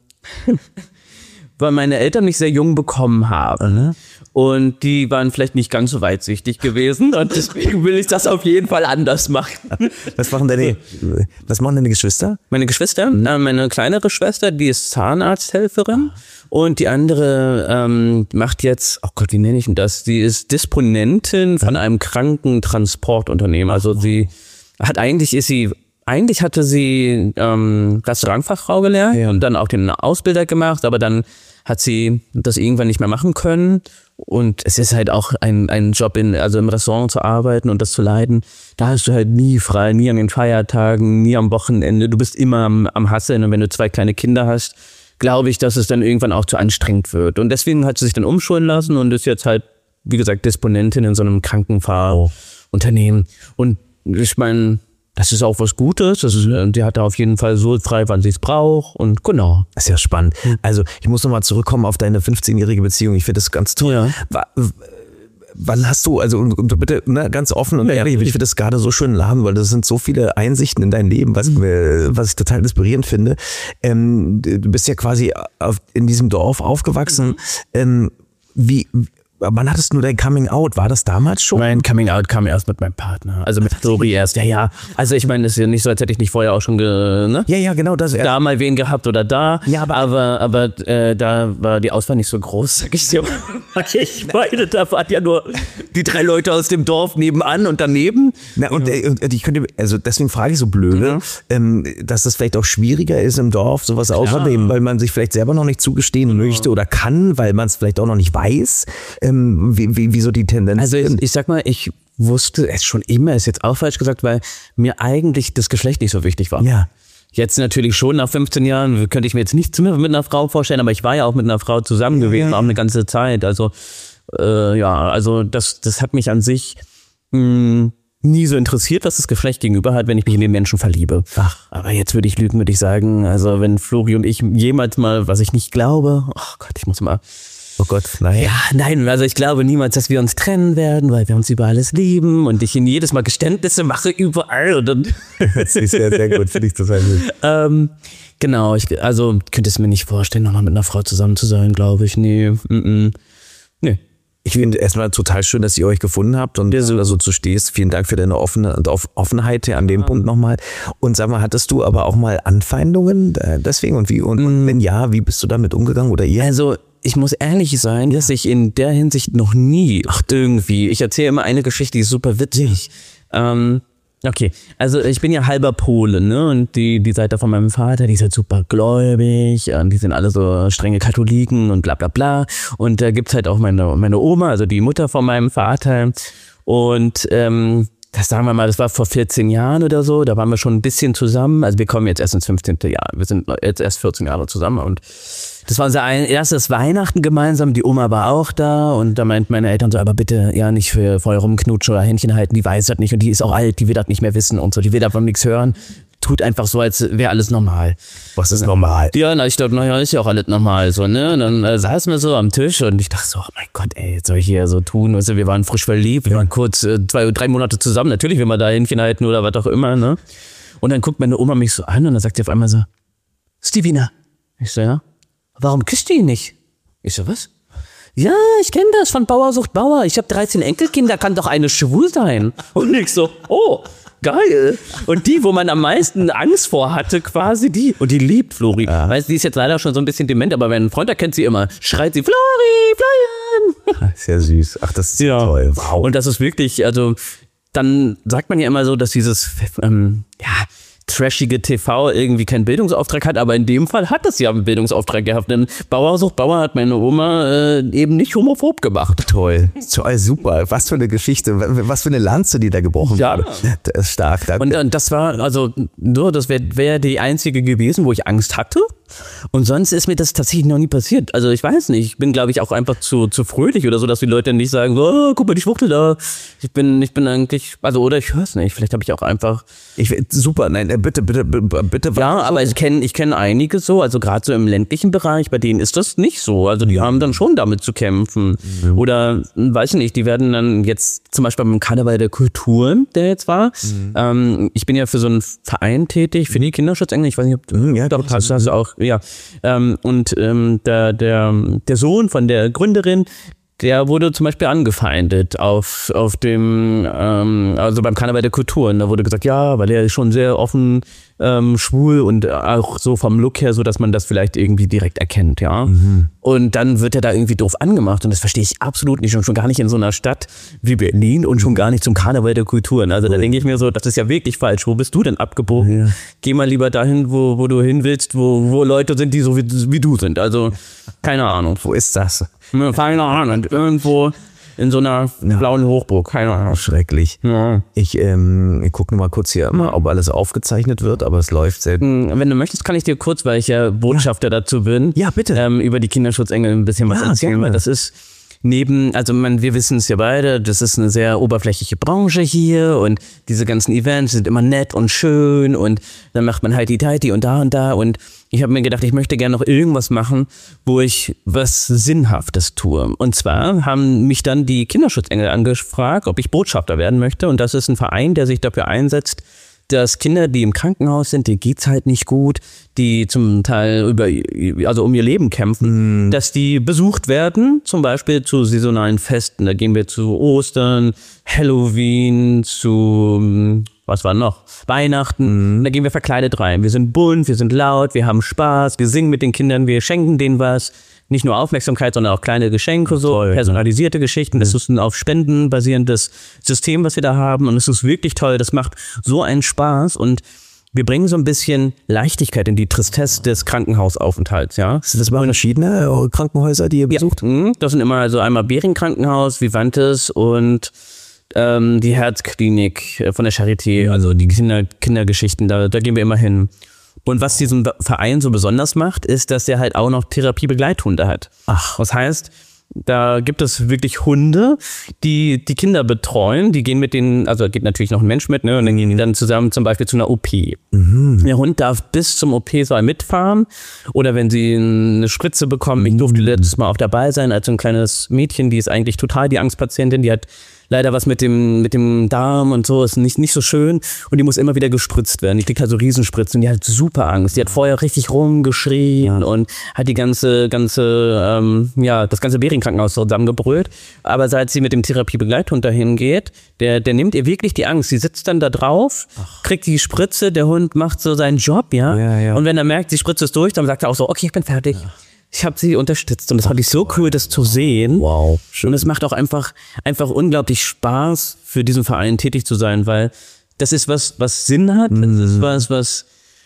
weil meine Eltern mich sehr jung bekommen haben. Ne? Und die waren vielleicht nicht ganz so weitsichtig gewesen. Und deswegen will ich das auf jeden Fall anders machen. Was machen deine, was machen deine Geschwister? Meine Geschwister? Mhm. Meine kleinere Schwester, die ist Zahnarzthelferin. Und die andere ähm, macht jetzt, oh Gott, wie nenne ich denn das? Die ist Disponentin von einem Krankentransportunternehmen. Also sie hat eigentlich, ist sie... Eigentlich hatte sie ähm, Restaurantfachfrau gelernt ja. und dann auch den Ausbilder gemacht, aber dann hat sie das irgendwann nicht mehr machen können. Und es ist halt auch ein, ein Job, in, also im Restaurant zu arbeiten und das zu leiten. Da hast du halt nie frei, nie an den Feiertagen, nie am Wochenende. Du bist immer am, am Hasseln und wenn du zwei kleine Kinder hast, glaube ich, dass es dann irgendwann auch zu anstrengend wird. Und deswegen hat sie sich dann umschulen lassen und ist jetzt halt, wie gesagt, Disponentin in so einem Krankenfahrunternehmen. Und ich meine... Das ist auch was Gutes. Das ist, die hat da auf jeden Fall so frei, wann sie es braucht. Und genau. Das ist ja spannend. Also ich muss nochmal zurückkommen auf deine fünfzehnjährige Beziehung. Ich finde das ganz toll. Ja. War, wann hast du, also und, und bitte ne, ganz offen und ja, ehrlich, ich finde das gerade so schön lachen, weil das sind so viele Einsichten in dein Leben, was, was ich total inspirierend finde. Ähm, du bist ja quasi auf, in diesem Dorf aufgewachsen. Ähm, wie... Wann hattest du dein Coming Out? War das damals schon? Mein Coming Out kam erst mit meinem Partner. Also mit Flori erst. Ja, ja. Also ich meine, es ist ja nicht so, als hätte ich nicht vorher auch schon ge, ne? Ja, ja, genau. Das, da mal wen gehabt oder da. Ja, aber aber, aber äh, da war die Auswahl nicht so groß, sag ich dir. Ich meine, da waren ja nur die drei Leute aus dem Dorf nebenan und daneben. Na, und, ja. und ich könnte, also deswegen frage ich so blöde, mhm. ähm, dass es vielleicht auch schwieriger ist im Dorf, sowas auszunehmen, weil man sich vielleicht selber noch nicht zugestehen ja. möchte oder kann, weil man es vielleicht auch noch nicht weiß. Wie, wie, wie so die Tendenz? Also ich, ich sag mal, ich wusste es schon immer, ist jetzt auch falsch gesagt, weil mir eigentlich das Geschlecht nicht so wichtig war. Ja. Jetzt natürlich schon nach fünfzehn Jahren, könnte ich mir jetzt nicht mit einer Frau vorstellen, aber ich war ja auch mit einer Frau zusammen gewesen, ja. auch eine ganze Zeit. Also äh, ja, also das, das hat mich an sich mh, nie so interessiert, was das Geschlecht gegenüber hat, wenn ich mich in den Menschen verliebe. Ach. Aber jetzt würde ich lügen, würde ich sagen, also wenn Flori und ich jemals mal, was ich nicht glaube, oh Gott, ich muss mal... Oh Gott, nein. Ja, nein, also ich glaube niemals, dass wir uns trennen werden, weil wir uns über alles lieben und ich ihnen jedes Mal Geständnisse mache überall. Und dann das ist sehr, sehr gut, finde ich total gut. ähm, genau, ich, also könnte es mir nicht vorstellen, nochmal mit einer Frau zusammen zu sein, glaube ich. Nee, mm, mm. nee. Ich finde erstmal total schön, dass ihr euch gefunden habt und ja, so. da so zu stehst. Vielen Dank für deine offene Offenheit hier an dem ja. Punkt nochmal. Und sag mal, hattest du aber auch mal Anfeindungen deswegen und wie? Und, mm. und wenn ja, wie bist du damit umgegangen oder ihr? Also ich muss ehrlich sein, dass ich in der Hinsicht noch nie ach, irgendwie, ich erzähle immer eine Geschichte, die ist super witzig. Ähm, okay, also ich bin ja halber Pole, ne? Und die, die Seite von meinem Vater, die ist halt super gläubig, und die sind alle so strenge Katholiken und bla bla bla. Und da gibt's halt auch meine, meine Oma, also die Mutter von meinem Vater. Und ähm, das sagen wir mal, das war vor vierzehn Jahren oder so, da waren wir schon ein bisschen zusammen. Also wir kommen jetzt erst ins fünfzehnte Jahr, wir sind jetzt erst vierzehn Jahre zusammen und das war unser erstes Weihnachten gemeinsam, die Oma war auch da und da meint meine Eltern so, aber bitte ja nicht für Feuer rumknutschen oder Händchen halten, die weiß das nicht und die ist auch alt, die will das nicht mehr wissen und so, die will davon nichts hören. Tut einfach so, als wäre alles normal. Was ist normal? Ja, na, ich dachte, naja, ist ja auch alles normal, so, ne? Und dann äh, saßen wir so am Tisch und ich dachte so, oh mein Gott, ey, jetzt soll ich hier so tun, weißt du, wir waren frisch verliebt, wir waren kurz äh, zwei, drei Monate zusammen, natürlich, wenn wir da Händchen halten oder was auch immer, ne? Und dann guckt meine Oma mich so an und dann sagt sie auf einmal so, Stevina. Ich so, ja? Warum küsst du ihn nicht? Ich so, was? Ja, ich kenne das von Bauer sucht Bauer. Ich habe dreizehn Enkelkinder, kann doch eine schwul sein. Und ich so, oh, geil. Und die, wo man am meisten Angst vor hatte, quasi die. Und die liebt Flori. Ja. Weißt du, die ist jetzt leider schon so ein bisschen dement, aber wenn ein Freund erkennt sie immer, schreit sie, Flori, Florian. Sehr süß. Ach, das ist ja toll. Wow. Und das ist wirklich, also, dann sagt man ja immer so, dass dieses, ähm, ja, trashige T V irgendwie keinen Bildungsauftrag hat, aber in dem Fall hat das ja einen Bildungsauftrag gehabt, denn Bauer sucht Bauer hat meine Oma äh, eben nicht homophob gemacht. Toll, toll, super, was für eine Geschichte, was für eine Lanze, die da gebrochen ja. wurde. Das ist stark, danke. Und, und das war, also nur, das wäre wär die einzige gewesen, wo ich Angst hatte und sonst ist mir das tatsächlich noch nie passiert. Also ich weiß nicht, ich bin glaube ich auch einfach zu, zu fröhlich oder so, dass die Leute nicht sagen, oh, guck mal, die Schwuchtel da. Ich bin, ich bin eigentlich, also oder ich höre es nicht, vielleicht habe ich auch einfach... Ich, super, nein, bitte, bitte, bitte. Ja, aber ich kenne ich kenn einige so, also gerade so im ländlichen Bereich, bei denen ist das nicht so. Also die haben dann schon damit zu kämpfen. Mhm. Oder, weiß ich nicht, die werden dann jetzt zum Beispiel beim Karneval der Kultur, der jetzt war. Mhm. Ähm, ich bin ja für so einen Verein tätig, für die Kinderschutzengel. Ich weiß nicht, ob du, mhm, ja, doch, hast, hast du auch, ja. Ähm, und ähm, der, der, der Sohn von der Gründerin, der wurde zum Beispiel angefeindet auf, auf dem, ähm, also beim Karneval der Kulturen. Da wurde gesagt, ja, weil er ist schon sehr offen, ähm, schwul und auch so vom Look her, so dass man das vielleicht irgendwie direkt erkennt, ja. Mhm. Und dann wird er da irgendwie doof angemacht und das verstehe ich absolut nicht und schon gar nicht in so einer Stadt wie Berlin und schon gar nicht zum Karneval der Kulturen. Also da denke ich mir so, das ist ja wirklich falsch. Wo bist du denn abgebogen? Ja. Geh mal lieber dahin, wo, wo du hin willst, wo, wo Leute sind, die so wie, wie du sind. Also keine Ahnung. Wo ist das? Keine Ahnung, irgendwo in so einer ja. blauen Hochburg, keine Ahnung. Schrecklich. Ja. Ich, ähm, ich gucke nur mal kurz hier immer, ob alles aufgezeichnet wird, aber es läuft selten. Wenn du möchtest, kann ich dir kurz, weil ich ja Botschafter ja. dazu bin, ja, bitte. Ähm, über die Kinderschutzengel ein bisschen was ja, erzählen, gerne. Weil das ist neben, also man, wir wissen es ja beide, das ist eine sehr oberflächliche Branche hier und diese ganzen Events sind immer nett und schön und dann macht man halt die Tighty und da und da und ich habe mir gedacht, ich möchte gerne noch irgendwas machen, wo ich was Sinnhaftes tue. Und zwar haben mich dann die Kinderschutzengel angefragt, ob ich Botschafter werden möchte. Und das ist ein Verein, der sich dafür einsetzt, dass Kinder, die im Krankenhaus sind, denen geht's halt nicht gut, die zum Teil über, also um ihr Leben kämpfen, mm. dass die besucht werden, zum Beispiel zu saisonalen Festen. Da gehen wir zu Ostern, Halloween, zu... was war noch? Weihnachten. Mhm. Da gehen wir verkleidet rein. Wir sind bunt, wir sind laut, wir haben Spaß, wir singen mit den Kindern, wir schenken denen was. Nicht nur Aufmerksamkeit, sondern auch kleine Geschenke, so toll, personalisierte ja. Geschichten. Das ist ein auf Spenden basierendes System, was wir da haben. Und es ist wirklich toll. Das macht so einen Spaß. Und wir bringen so ein bisschen Leichtigkeit in die Tristesse des Krankenhausaufenthalts, ja. Sind das mal verschiedene Krankenhäuser, die ihr besucht? Ja, das sind immer also einmal Behring-Krankenhaus, Vivantes und ähm, die Herzklinik von der Charité, also die Kinder, Kindergeschichten, da, da gehen wir immer hin. Und was diesen Verein so besonders macht, ist, dass er halt auch noch Therapiebegleithunde hat. Ach, was heißt, da gibt es wirklich Hunde, die die Kinder betreuen. Die gehen mit denen, also geht natürlich noch ein Mensch mit, ne? Und dann gehen die dann zusammen zum Beispiel zu einer O P. Mhm. Der Hund darf bis zum O P-Saal mitfahren. Oder wenn sie eine Spritze bekommen, ich durfte letztes Mal auch dabei sein, als so ein kleines Mädchen, die ist eigentlich total die Angstpatientin, die hat leider was mit dem mit dem Darm und so, ist nicht nicht so schön und die muss immer wieder gespritzt werden. Die kriegt halt so Riesenspritzen und die hat super Angst. Die hat vorher richtig rumgeschrien ja. und hat die ganze ganze ähm, ja das ganze Behring-Krankenhaus zusammengebrüllt. Aber seit sie mit dem Therapiebegleithund dahin geht, der der nimmt ihr wirklich die Angst. Sie sitzt dann da drauf, Ach. kriegt die Spritze, der Hund macht so seinen Job, ja. ja, ja. Und wenn er merkt, die Spritze ist durch, dann sagt er auch so, okay, ich bin fertig. Ja. Ich habe sie unterstützt und das fand ich so cool, das zu sehen. Wow. Und es macht auch einfach einfach unglaublich Spaß, für diesen Verein tätig zu sein, weil das ist was, was Sinn hat. Mhm. Das ist was, was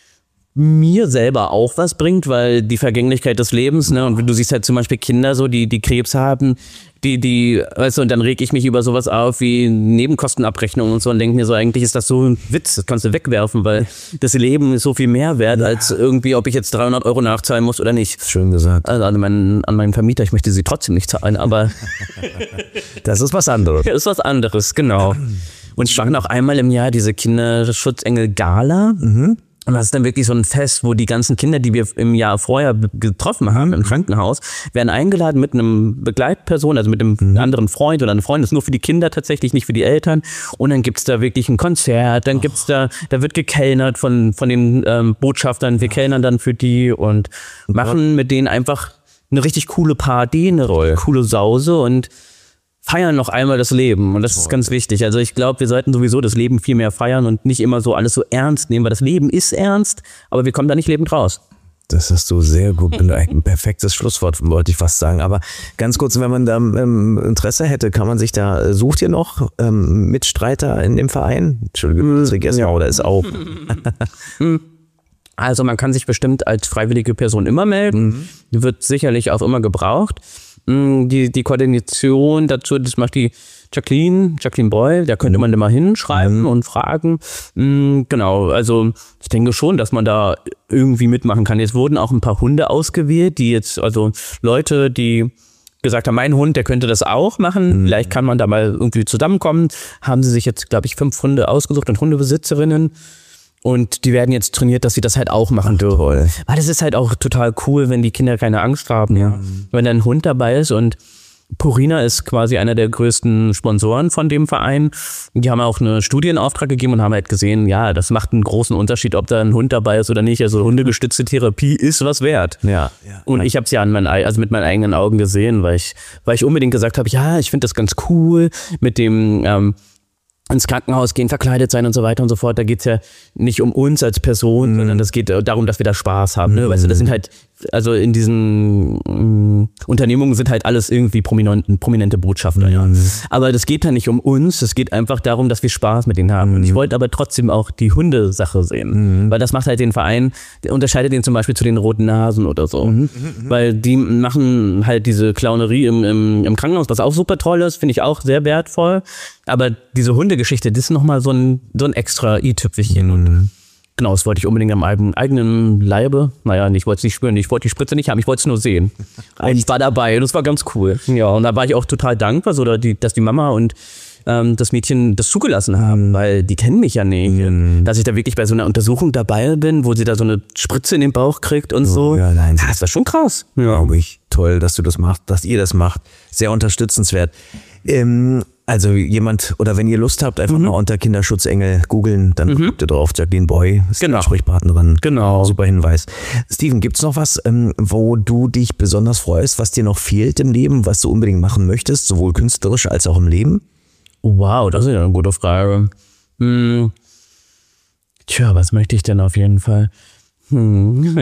mir selber auch was bringt, weil die Vergänglichkeit des Lebens, ne, und du siehst halt zum Beispiel Kinder so, die, die Krebs haben, die, die, weißt du, und dann reg ich mich über sowas auf wie Nebenkostenabrechnung und so und denke mir so, eigentlich ist das so ein Witz, das kannst du wegwerfen, weil das Leben ist so viel mehr wert, ja. als irgendwie, ob ich jetzt dreihundert Euro nachzahlen muss oder nicht. Schön gesagt. Also an meinen, an meinen Vermieter, ich möchte sie trotzdem nicht zahlen, aber das ist was anderes. Das ist was anderes, genau. Und ich mache auch einmal im Jahr diese Kinderschutzengel-Gala. Mhm. Und das ist dann wirklich so ein Fest, wo die ganzen Kinder, die wir im Jahr vorher getroffen haben im Krankenhaus, werden eingeladen mit einem Begleitperson, also mit einem mhm. anderen Freund oder einer Freundin. Das ist nur für die Kinder tatsächlich, nicht für die Eltern. Und dann gibt's da wirklich ein Konzert, dann gibt's da, da wird gekellnert von von den ähm, Botschaftern. Wir kellnern dann für die und machen mit denen einfach eine richtig coole Party, eine Roll. coole Sause und feiern noch einmal das Leben und das ist ganz wichtig. Also ich glaube, wir sollten sowieso das Leben viel mehr feiern und nicht immer so alles so ernst nehmen, weil das Leben ist ernst, aber wir kommen da nicht lebend raus. Das hast du sehr gut, ein perfektes Schlusswort, wollte ich fast sagen. Aber ganz kurz, wenn man da ähm, Interesse hätte, kann man sich da, sucht ihr noch ähm, Mitstreiter in dem Verein? Entschuldigung, das vergessen ja, oder ist auch. Also man kann sich bestimmt als freiwillige Person immer melden, mhm. wird sicherlich auch immer gebraucht. Die, die Koordination dazu, das macht die Jacqueline, Jacqueline Boy, da könnte man da mal hinschreiben mhm. und fragen. Genau, also ich denke schon, dass man da irgendwie mitmachen kann. Jetzt wurden auch ein paar Hunde ausgewählt, die jetzt, also Leute, die gesagt haben, mein Hund, der könnte das auch machen. Mhm. Vielleicht kann man da mal irgendwie zusammenkommen. Haben sie sich jetzt, glaube ich, fünf Hunde ausgesucht und Hundebesitzerinnen. Und die werden jetzt trainiert, dass sie das halt auch machen dürfen. Weil das ist halt auch total cool, wenn die Kinder keine Angst haben. Ja. Wenn da ein Hund dabei ist und Purina ist quasi einer der größten Sponsoren von dem Verein. Die haben auch eine Studie in Auftrag gegeben und haben halt gesehen, ja, das macht einen großen Unterschied, ob da ein Hund dabei ist oder nicht. Also hundegestützte Therapie ist was wert. Ja, ja. Und ich habe es ja an meinen, also mit meinen eigenen Augen gesehen, weil ich, weil ich unbedingt gesagt habe, ja, ich finde das ganz cool mit dem ähm, ins Krankenhaus gehen, verkleidet sein und so weiter und so fort. Da geht's ja nicht um uns als Person, mhm. sondern das geht darum, dass wir da Spaß haben. Ne? Mhm. Weißt du, das sind halt, also in diesen ähm, Unternehmungen sind halt alles irgendwie prominente, prominente Botschafter. Mhm. Ja. Aber das geht ja nicht um uns, es geht einfach darum, dass wir Spaß mit denen haben. Mhm. Und ich wollte aber trotzdem auch die Hundesache sehen. Mhm. Weil das macht halt den Verein, der unterscheidet den zum Beispiel zu den Roten Nasen oder so. Mhm. Mhm. Weil die machen halt diese Clownerie im, im, im Krankenhaus, was auch super toll ist, finde ich auch sehr wertvoll. Aber diese Hundegeschichte, das ist nochmal so ein, so ein extra i-Tüpfelchen. Mhm. Und genau, das wollte ich unbedingt am eigenen Leibe. Naja, ich wollte es nicht spüren, ich wollte die Spritze nicht haben, ich wollte es nur sehen. Und ich war dabei, das war ganz cool. Ja, und da war ich auch total dankbar, so, dass die Mama und ähm, das Mädchen das zugelassen haben, weil die kennen mich ja nicht. Mhm. Dass ich da wirklich bei so einer Untersuchung dabei bin, wo sie da so eine Spritze in den Bauch kriegt und so. Ja, nein, das war schon krass. Ja. Glaube ich. Toll, dass du das machst, dass ihr das macht. Sehr unterstützenswert. Ähm, Also jemand, oder wenn ihr Lust habt, einfach mhm. mal unter Kinderschutzengel googeln, dann mhm. guckt ihr drauf, Jacqueline Boy ist genau. die Ansprechpartnerin. Genau. Super Hinweis. Steven, gibt's noch was, ähm, wo du dich besonders freust, was dir noch fehlt im Leben, was du unbedingt machen möchtest, sowohl künstlerisch als auch im Leben? Wow, das ist ja eine gute Frage. Hm. Tja, was möchte ich denn auf jeden Fall? Hm.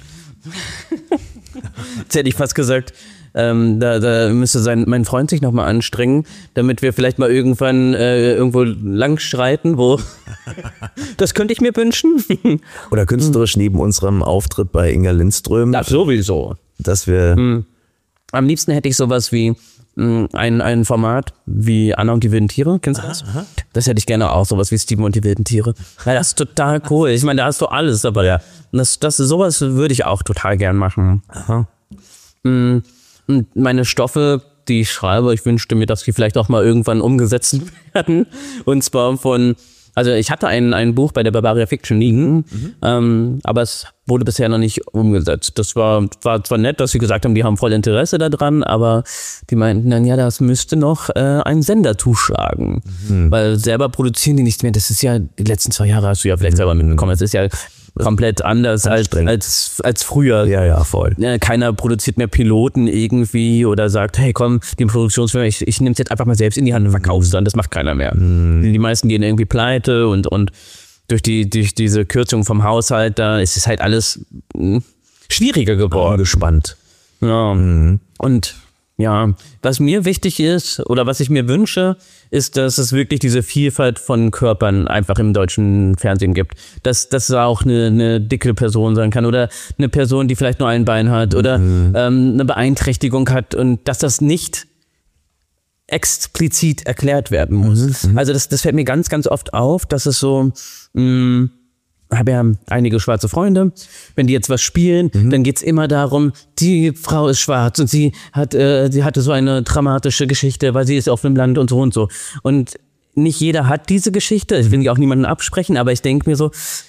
Jetzt hätte ich fast gesagt, Ähm, da, da müsste sein, mein Freund sich nochmal anstrengen, damit wir vielleicht mal irgendwann äh, irgendwo lang schreiten, wo das könnte ich mir wünschen. Oder künstlerisch neben unserem Auftritt bei Inga Lindström. Das sowieso. Dass wir mhm. Am liebsten hätte ich sowas wie mh, ein, ein Format wie Anna und die wilden Tiere. Kennst du das? Aha. Das hätte ich gerne auch, sowas wie Steven und die wilden Tiere. Ja, das ist total cool. Ich meine, da hast du alles, aber ja, das, das, sowas würde ich auch total gern machen. Aha. Mhm. Und meine Stoffe, die ich schreibe, ich wünschte mir, dass die vielleicht auch mal irgendwann umgesetzt werden. Und zwar von, also ich hatte ein, ein Buch bei der Barbaria Fiction liegen, mhm. ähm, aber es wurde bisher noch nicht umgesetzt. Das war, war zwar nett, dass sie gesagt haben, die haben voll Interesse daran, aber die meinten dann, ja, das müsste noch äh, ein Sender zuschlagen. Mhm. Weil selber produzieren die nichts mehr. Das ist ja, die letzten zwei Jahre hast du ja vielleicht mhm. selber mitbekommen, es ist ja komplett anders als, als, als früher. Ja, ja, voll. Keiner produziert mehr Piloten irgendwie oder sagt, hey komm, die Produktionsfirma, ich, ich nehme es jetzt einfach mal selbst in die Hand und verkauf's dann. Das macht keiner mehr. Mhm. Die meisten gehen irgendwie pleite und, und durch die, durch diese Kürzung vom Haushalt, da ist es halt alles mh, schwieriger geworden. Gespannt. Ja. Mhm. Und ja, was mir wichtig ist oder was ich mir wünsche, ist, dass es wirklich diese Vielfalt von Körpern einfach im deutschen Fernsehen gibt. Dass das auch eine, eine dicke Person sein kann oder eine Person, die vielleicht nur ein Bein hat oder mhm. ähm, eine Beeinträchtigung hat und dass das nicht explizit erklärt werden muss. Mhm. Also das, das fällt mir ganz, ganz oft auf, dass es so mh, ich habe ja einige schwarze Freunde, wenn die jetzt was spielen, mhm. dann geht's immer darum, die Frau ist schwarz und sie hat, äh, sie hatte so eine dramatische Geschichte, weil sie ist auf einem Land und so und so. Und nicht jeder hat diese Geschichte, ich will auch niemanden absprechen, aber ich denke mir so,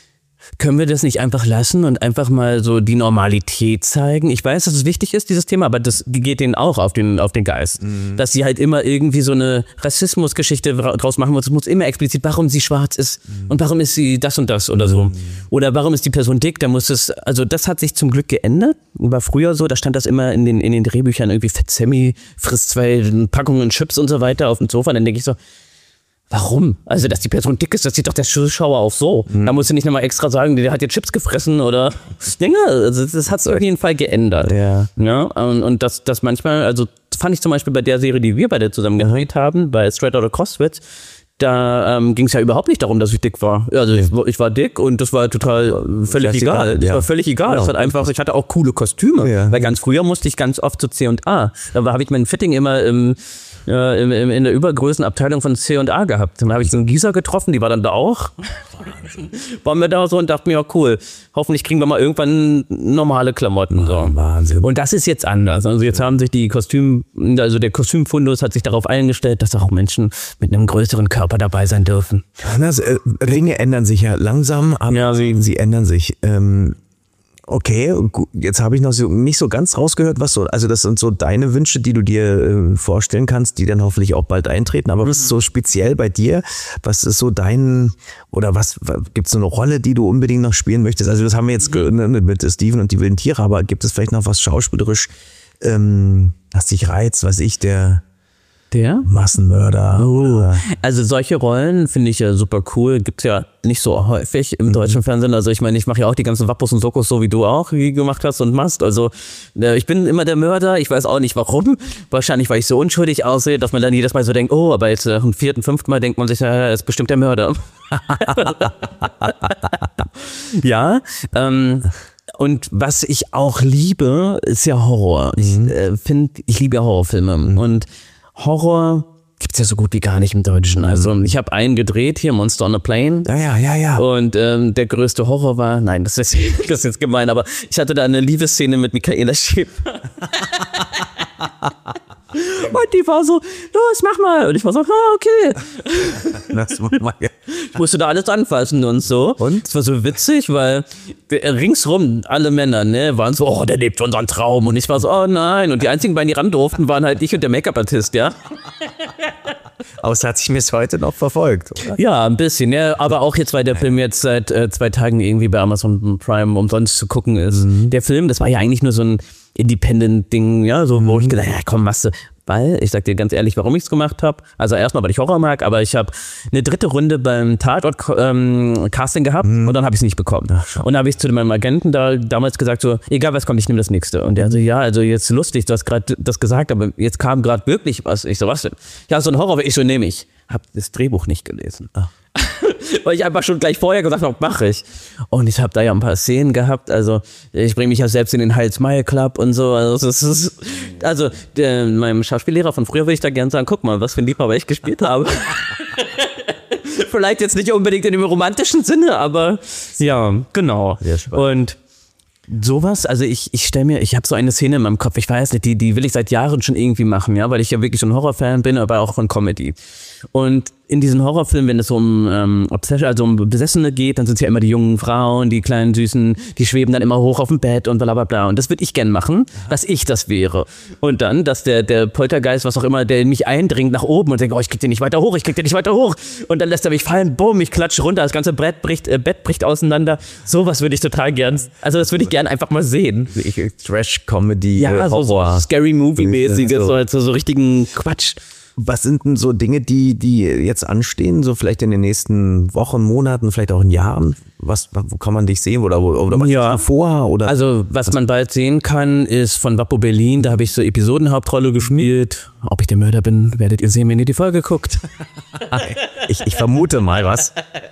können wir das nicht einfach lassen und einfach mal so die Normalität zeigen? Ich weiß, dass es wichtig ist, dieses Thema, aber das geht denen auch auf den, auf den Geist. Mhm. Dass sie halt immer irgendwie so eine Rassismusgeschichte draus machen muss. Es muss immer explizit, warum sie schwarz ist mhm. und warum ist sie das und das oder so. Mhm. Oder warum ist die Person dick? Da muss es, also das hat sich zum Glück geändert. War früher so, da stand das immer in den, in den Drehbüchern irgendwie Fett Sammy frisst zwei Packungen Chips und so weiter auf dem Sofa. Dann denke ich so, warum? Also, dass die Person dick ist, das sieht doch der Zuschauer auch so. Mhm. Da musst du nicht nochmal extra sagen, der hat jetzt Chips gefressen oder Dinge. Also, das hat es auf jeden Fall geändert. Ja. Ja, und, und das, das manchmal, also, fand ich zum Beispiel bei der Serie, die wir beide zusammen gedreht haben, bei Straight Outta CrossFit, da ähm, ging es ja überhaupt nicht darum, dass ich dick war. Also, ich, ich war dick und das war total völlig egal. egal. Das ja. war völlig egal. Ja. Das hat einfach, ich hatte auch coole Kostüme. Ja. Weil ganz früher musste ich ganz oft zu C und A. Da habe ich mein Fitting immer im Ja, in, in der Übergrößenabteilung von C und A gehabt. Dann habe ich so einen Gießer getroffen, die war dann da auch. Waren wir da so und dachten mir, ja cool, hoffentlich kriegen wir mal irgendwann normale Klamotten. So. Wahnsinn. Und das ist jetzt anders. Also jetzt haben sich die Kostüm, also der Kostümfundus hat sich darauf eingestellt, dass auch Menschen mit einem größeren Körper dabei sein dürfen. Das, äh, Ringe ändern sich ja langsam, aber ja, sie, sie ändern sich. Ähm Okay, jetzt habe ich noch so, nicht so ganz rausgehört, was so, also das sind so deine Wünsche, die du dir äh, vorstellen kannst, die dann hoffentlich auch bald eintreten, aber mhm. was ist so speziell bei dir, was ist so dein, oder was, gibt es so eine Rolle, die du unbedingt noch spielen möchtest? Also das haben wir jetzt mhm. mit Steven und die wilden Tiere, aber gibt es vielleicht noch was schauspielerisch, ähm, was dich reizt, weiß ich, der... Der? Massenmörder. Oh. Also solche Rollen finde ich ja super cool. Gibt's ja nicht so häufig im mhm. deutschen Fernsehen. Also ich meine, ich mache ja auch die ganzen Wappos und Sokos, so wie du auch wie gemacht hast und machst. Also ich bin immer der Mörder. Ich weiß auch nicht warum. Wahrscheinlich, weil ich so unschuldig aussehe, dass man dann jedes Mal so denkt, oh, aber jetzt am vierten, fünften Mal denkt man sich, ja, er ist bestimmt der Mörder. Ja, ähm... Und was ich auch liebe, ist ja Horror. Mhm. Ich äh, finde, ich liebe ja Horrorfilme. Mhm. Und Horror gibt's ja so gut wie gar nicht im Deutschen. Also ich habe einen gedreht hier, Monster on a Plane. Ja, ja, ja, ja. Und ähm, der größte Horror war, nein, das ist, das ist jetzt gemein, aber ich hatte da eine Liebesszene mit Michaela Schäfer. Und die war so, los, mach mal. Und ich war so, ah, okay. Das mal. Ich musste da alles anfassen und so. Und? Es war so witzig, weil ringsrum alle Männer, ne, waren so, oh, der lebt unseren Traum. Und ich war so, oh nein. Und die einzigen beiden, die ran durften, waren halt ich und der Make-up-Artist, ja. Außer hat sich mir heute noch verfolgt, oder? Ja, ein bisschen, ja. Aber auch jetzt, weil der Film jetzt seit äh, zwei Tagen irgendwie bei Amazon Prime umsonst zu gucken ist. Mhm. Der Film, das war ja eigentlich nur so ein Independent-Ding, ja, so, wo ich gedacht, ja komm, machst du. Weil, ich sag dir ganz ehrlich, warum ich es gemacht habe. Also erstmal, weil ich Horror mag, aber ich habe eine dritte Runde beim Tatort-Casting ähm, gehabt mhm. und dann habe ich es nicht bekommen. Ach, und dann habe ich zu meinem Agenten da damals gesagt so, egal was kommt, ich nehme das nächste. Und der so, ja, also jetzt lustig, du hast gerade das gesagt, aber jetzt kam gerade wirklich was. Ich so, was denn? Ja, so ein Horror, ich so, nehme ich. Hab das Drehbuch nicht gelesen. Ach. Weil ich einfach schon gleich vorher gesagt habe, mache ich. Und ich habe da ja ein paar Szenen gehabt. Also ich bringe mich ja selbst in den Hals-Smile-Club und so. Also, das ist, also der, meinem Schauspiellehrer von früher würde ich da gerne sagen, guck mal, was für ein Liebhaber ich gespielt habe. Vielleicht jetzt nicht unbedingt in dem romantischen Sinne, aber ja, genau. Und sowas, also ich, ich stelle mir, ich habe so eine Szene in meinem Kopf, ich weiß nicht, die, die will ich seit Jahren schon irgendwie machen, ja, weil ich ja wirklich so ein Horrorfan bin, aber auch von Comedy. Und in diesen Horrorfilmen, wenn es um ähm, Obsession, also um Besessene geht, dann sind es ja immer die jungen Frauen, die kleinen Süßen, die schweben dann immer hoch auf dem Bett und bla bla bla. Und das würde ich gern machen, dass ich das wäre. Und dann, dass der, der Poltergeist, was auch immer, der in mich eindringt nach oben und denkt, oh, ich krieg den nicht weiter hoch, ich krieg den nicht weiter hoch. Und dann lässt er mich fallen, bumm, ich klatsche runter, das ganze Brett bricht, äh, Bett bricht auseinander. Sowas würde ich total gern, also das würde ich gern einfach mal sehen. Trash-Comedy, ja, äh, Horror. So Scary-Movie-mäßiges, so. so, so richtigen Quatsch. Was sind denn so Dinge, die, die jetzt anstehen, so vielleicht in den nächsten Wochen, Monaten, vielleicht auch in Jahren? Was, wo kann man dich sehen oder, oder was ja. vor? Oder also was, was man bald sehen kann, ist von Wappo Berlin, da habe ich so Episodenhauptrolle gespielt. Ob ich der Mörder bin, werdet ihr sehen, wenn ihr die Folge guckt. ich, ich vermute mal was.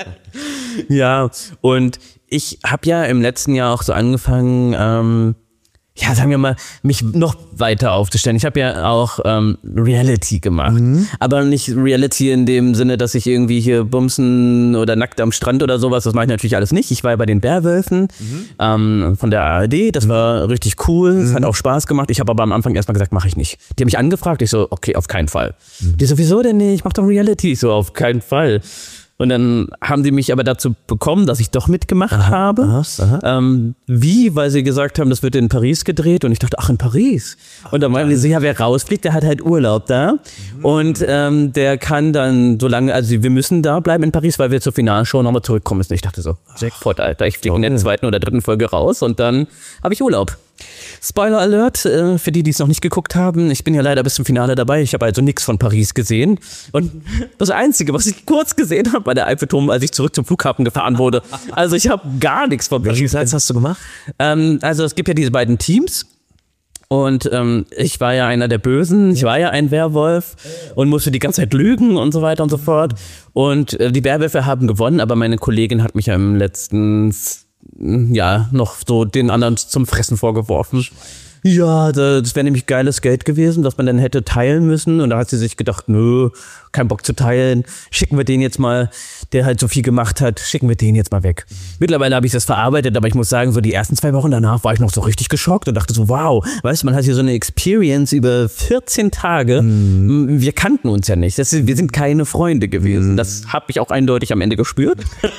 Ja, und ich habe ja im letzten Jahr auch so angefangen, ähm, ja, sagen wir mal, mich noch weiter aufzustellen. Ich habe ja auch ähm, Reality gemacht. Mhm. Aber nicht Reality in dem Sinne, dass ich irgendwie hier bumsen oder nackt am Strand oder sowas. Das mache ich natürlich alles nicht. Ich war ja bei den Bärwölfen mhm. ähm, von der A R D. Das war richtig cool. Es mhm. hat auch Spaß gemacht. Ich habe aber am Anfang erstmal gesagt, mache ich nicht. Die haben mich angefragt. Ich so, okay, auf keinen Fall. Mhm. Die so, wieso denn nicht? Ich mach doch Reality. Ich so, auf keinen Fall. Und dann haben die mich aber dazu bekommen, dass ich doch mitgemacht aha, habe. Aha, aha. Ähm, wie? Weil sie gesagt haben, das wird in Paris gedreht. Und ich dachte, ach, in Paris. Und dann meinten sie, ja, wer rausfliegt, der hat halt Urlaub da. Mhm. Und ähm, der kann dann so lange, also wir müssen da bleiben in Paris, weil wir zur Finalshow nochmal zurückkommen müssen. Ich dachte so, Jackpot, Alter, ich fliege in der zweiten oder dritten Folge raus und dann habe ich Urlaub. Spoiler Alert, äh, für die, die es noch nicht geguckt haben, ich bin ja leider bis zum Finale dabei, ich habe also nichts von Paris gesehen und das Einzige, was ich kurz gesehen habe, war der Eiffelturm, als ich zurück zum Flughafen gefahren wurde. Also ich habe gar nichts von Paris. Welchen Satz hast du gemacht? Ähm, also es gibt ja diese beiden Teams. Und ähm, ich war ja einer der Bösen, ich war ja ein Werwolf und musste die ganze Zeit lügen und so weiter und so fort. Und äh, die Werwölfe haben gewonnen, aber meine Kollegin hat mich ja im letzten ja noch so den anderen zum Fressen vorgeworfen. Ja, das wäre nämlich geiles Geld gewesen, das man dann hätte teilen müssen. Und da hat sie sich gedacht, nö, kein Bock zu teilen. Schicken wir den jetzt mal, der halt so viel gemacht hat, schicken wir den jetzt mal weg. Mittlerweile habe ich das verarbeitet, aber ich muss sagen, so die ersten zwei Wochen danach war ich noch so richtig geschockt und dachte so, wow, weißt du, man hat hier so eine Experience über vierzehn Tage. Mm. Wir kannten uns ja nicht. Das ist, wir sind keine Freunde gewesen. Mm. Das habe ich auch eindeutig am Ende gespürt.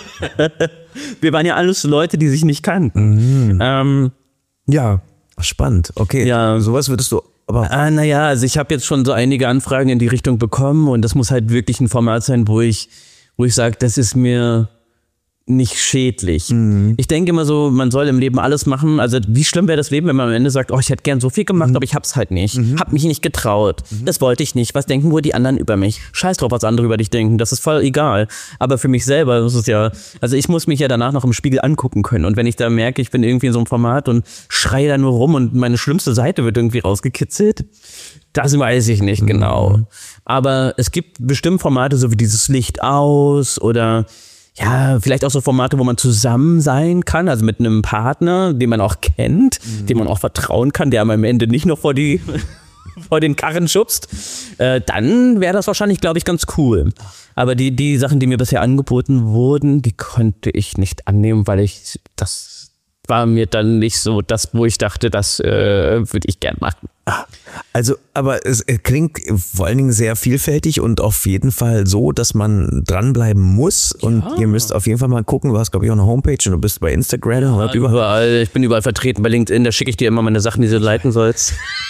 Wir waren ja alles Leute, die sich nicht kannten. Mm. Ähm, ja. Spannend, okay. Ja, sowas würdest du aber... Ah, naja, also ich habe jetzt schon so einige Anfragen in die Richtung bekommen und das muss halt wirklich ein Format sein, wo ich, wo ich sage, das ist mir nicht schädlich. Mhm. Ich denke immer so, man soll im Leben alles machen. Also wie schlimm wäre das Leben, wenn man am Ende sagt, oh, ich hätte gern so viel gemacht, mhm. aber ich hab's halt nicht. Mhm. Hab mich nicht getraut. Mhm. Das wollte ich nicht. Was denken wohl die anderen über mich? Scheiß drauf, was andere über dich denken. Das ist voll egal. Aber für mich selber ist es ja, also ich muss mich ja danach noch im Spiegel angucken können. Und wenn ich da merke, ich bin irgendwie in so einem Format und schreie da nur rum und meine schlimmste Seite wird irgendwie rausgekitzelt, das weiß ich nicht genau. Mhm. Aber es gibt bestimmt Formate, so wie dieses Licht aus oder ja, vielleicht auch so Formate, wo man zusammen sein kann, also mit einem Partner, den man auch kennt, mhm. dem man auch vertrauen kann, der am Ende nicht noch vor die vor den Karren schubst, äh, dann wäre das wahrscheinlich, glaube ich, ganz cool. Aber die die Sachen, die mir bisher angeboten wurden, die konnte ich nicht annehmen, weil ich das war mir dann nicht so das, wo ich dachte, das äh, würde ich gern machen. Also, aber es klingt vor allen Dingen sehr vielfältig und auf jeden Fall so, dass man dranbleiben muss. Und ja. Ihr müsst auf jeden Fall mal gucken. Du hast, glaube ich, auch eine Homepage und du bist bei Instagram. Ja, überall. überall. Ich bin überall vertreten bei LinkedIn. Da schicke ich dir immer meine Sachen, die du leiten sollst.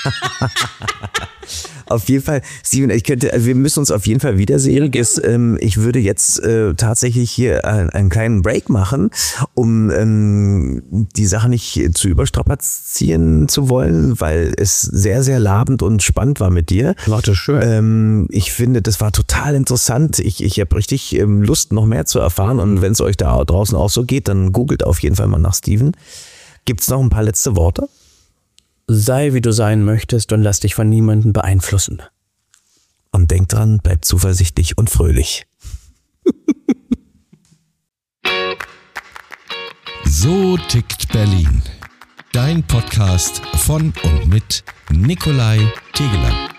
Auf jeden Fall, Steven, ich könnte, also wir müssen uns auf jeden Fall wiedersehen. Ist, ähm, ich würde jetzt äh, tatsächlich hier einen, einen kleinen Break machen, um ähm, die Sache nicht zu überstrapazieren zu wollen, weil es sehr, sehr labend und spannend war mit dir. War das schön. Ähm, ich finde, das war total interessant. Ich, ich habe richtig ähm, Lust, noch mehr zu erfahren. Und wenn es euch da draußen auch so geht, dann googelt auf jeden Fall mal nach Steven. Gibt's noch ein paar letzte Worte? Sei, wie du sein möchtest und lass dich von niemandem beeinflussen. Und denk dran, bleib zuversichtlich und fröhlich. So tickt Berlin. Dein Podcast von und mit Nikolai Tegeler.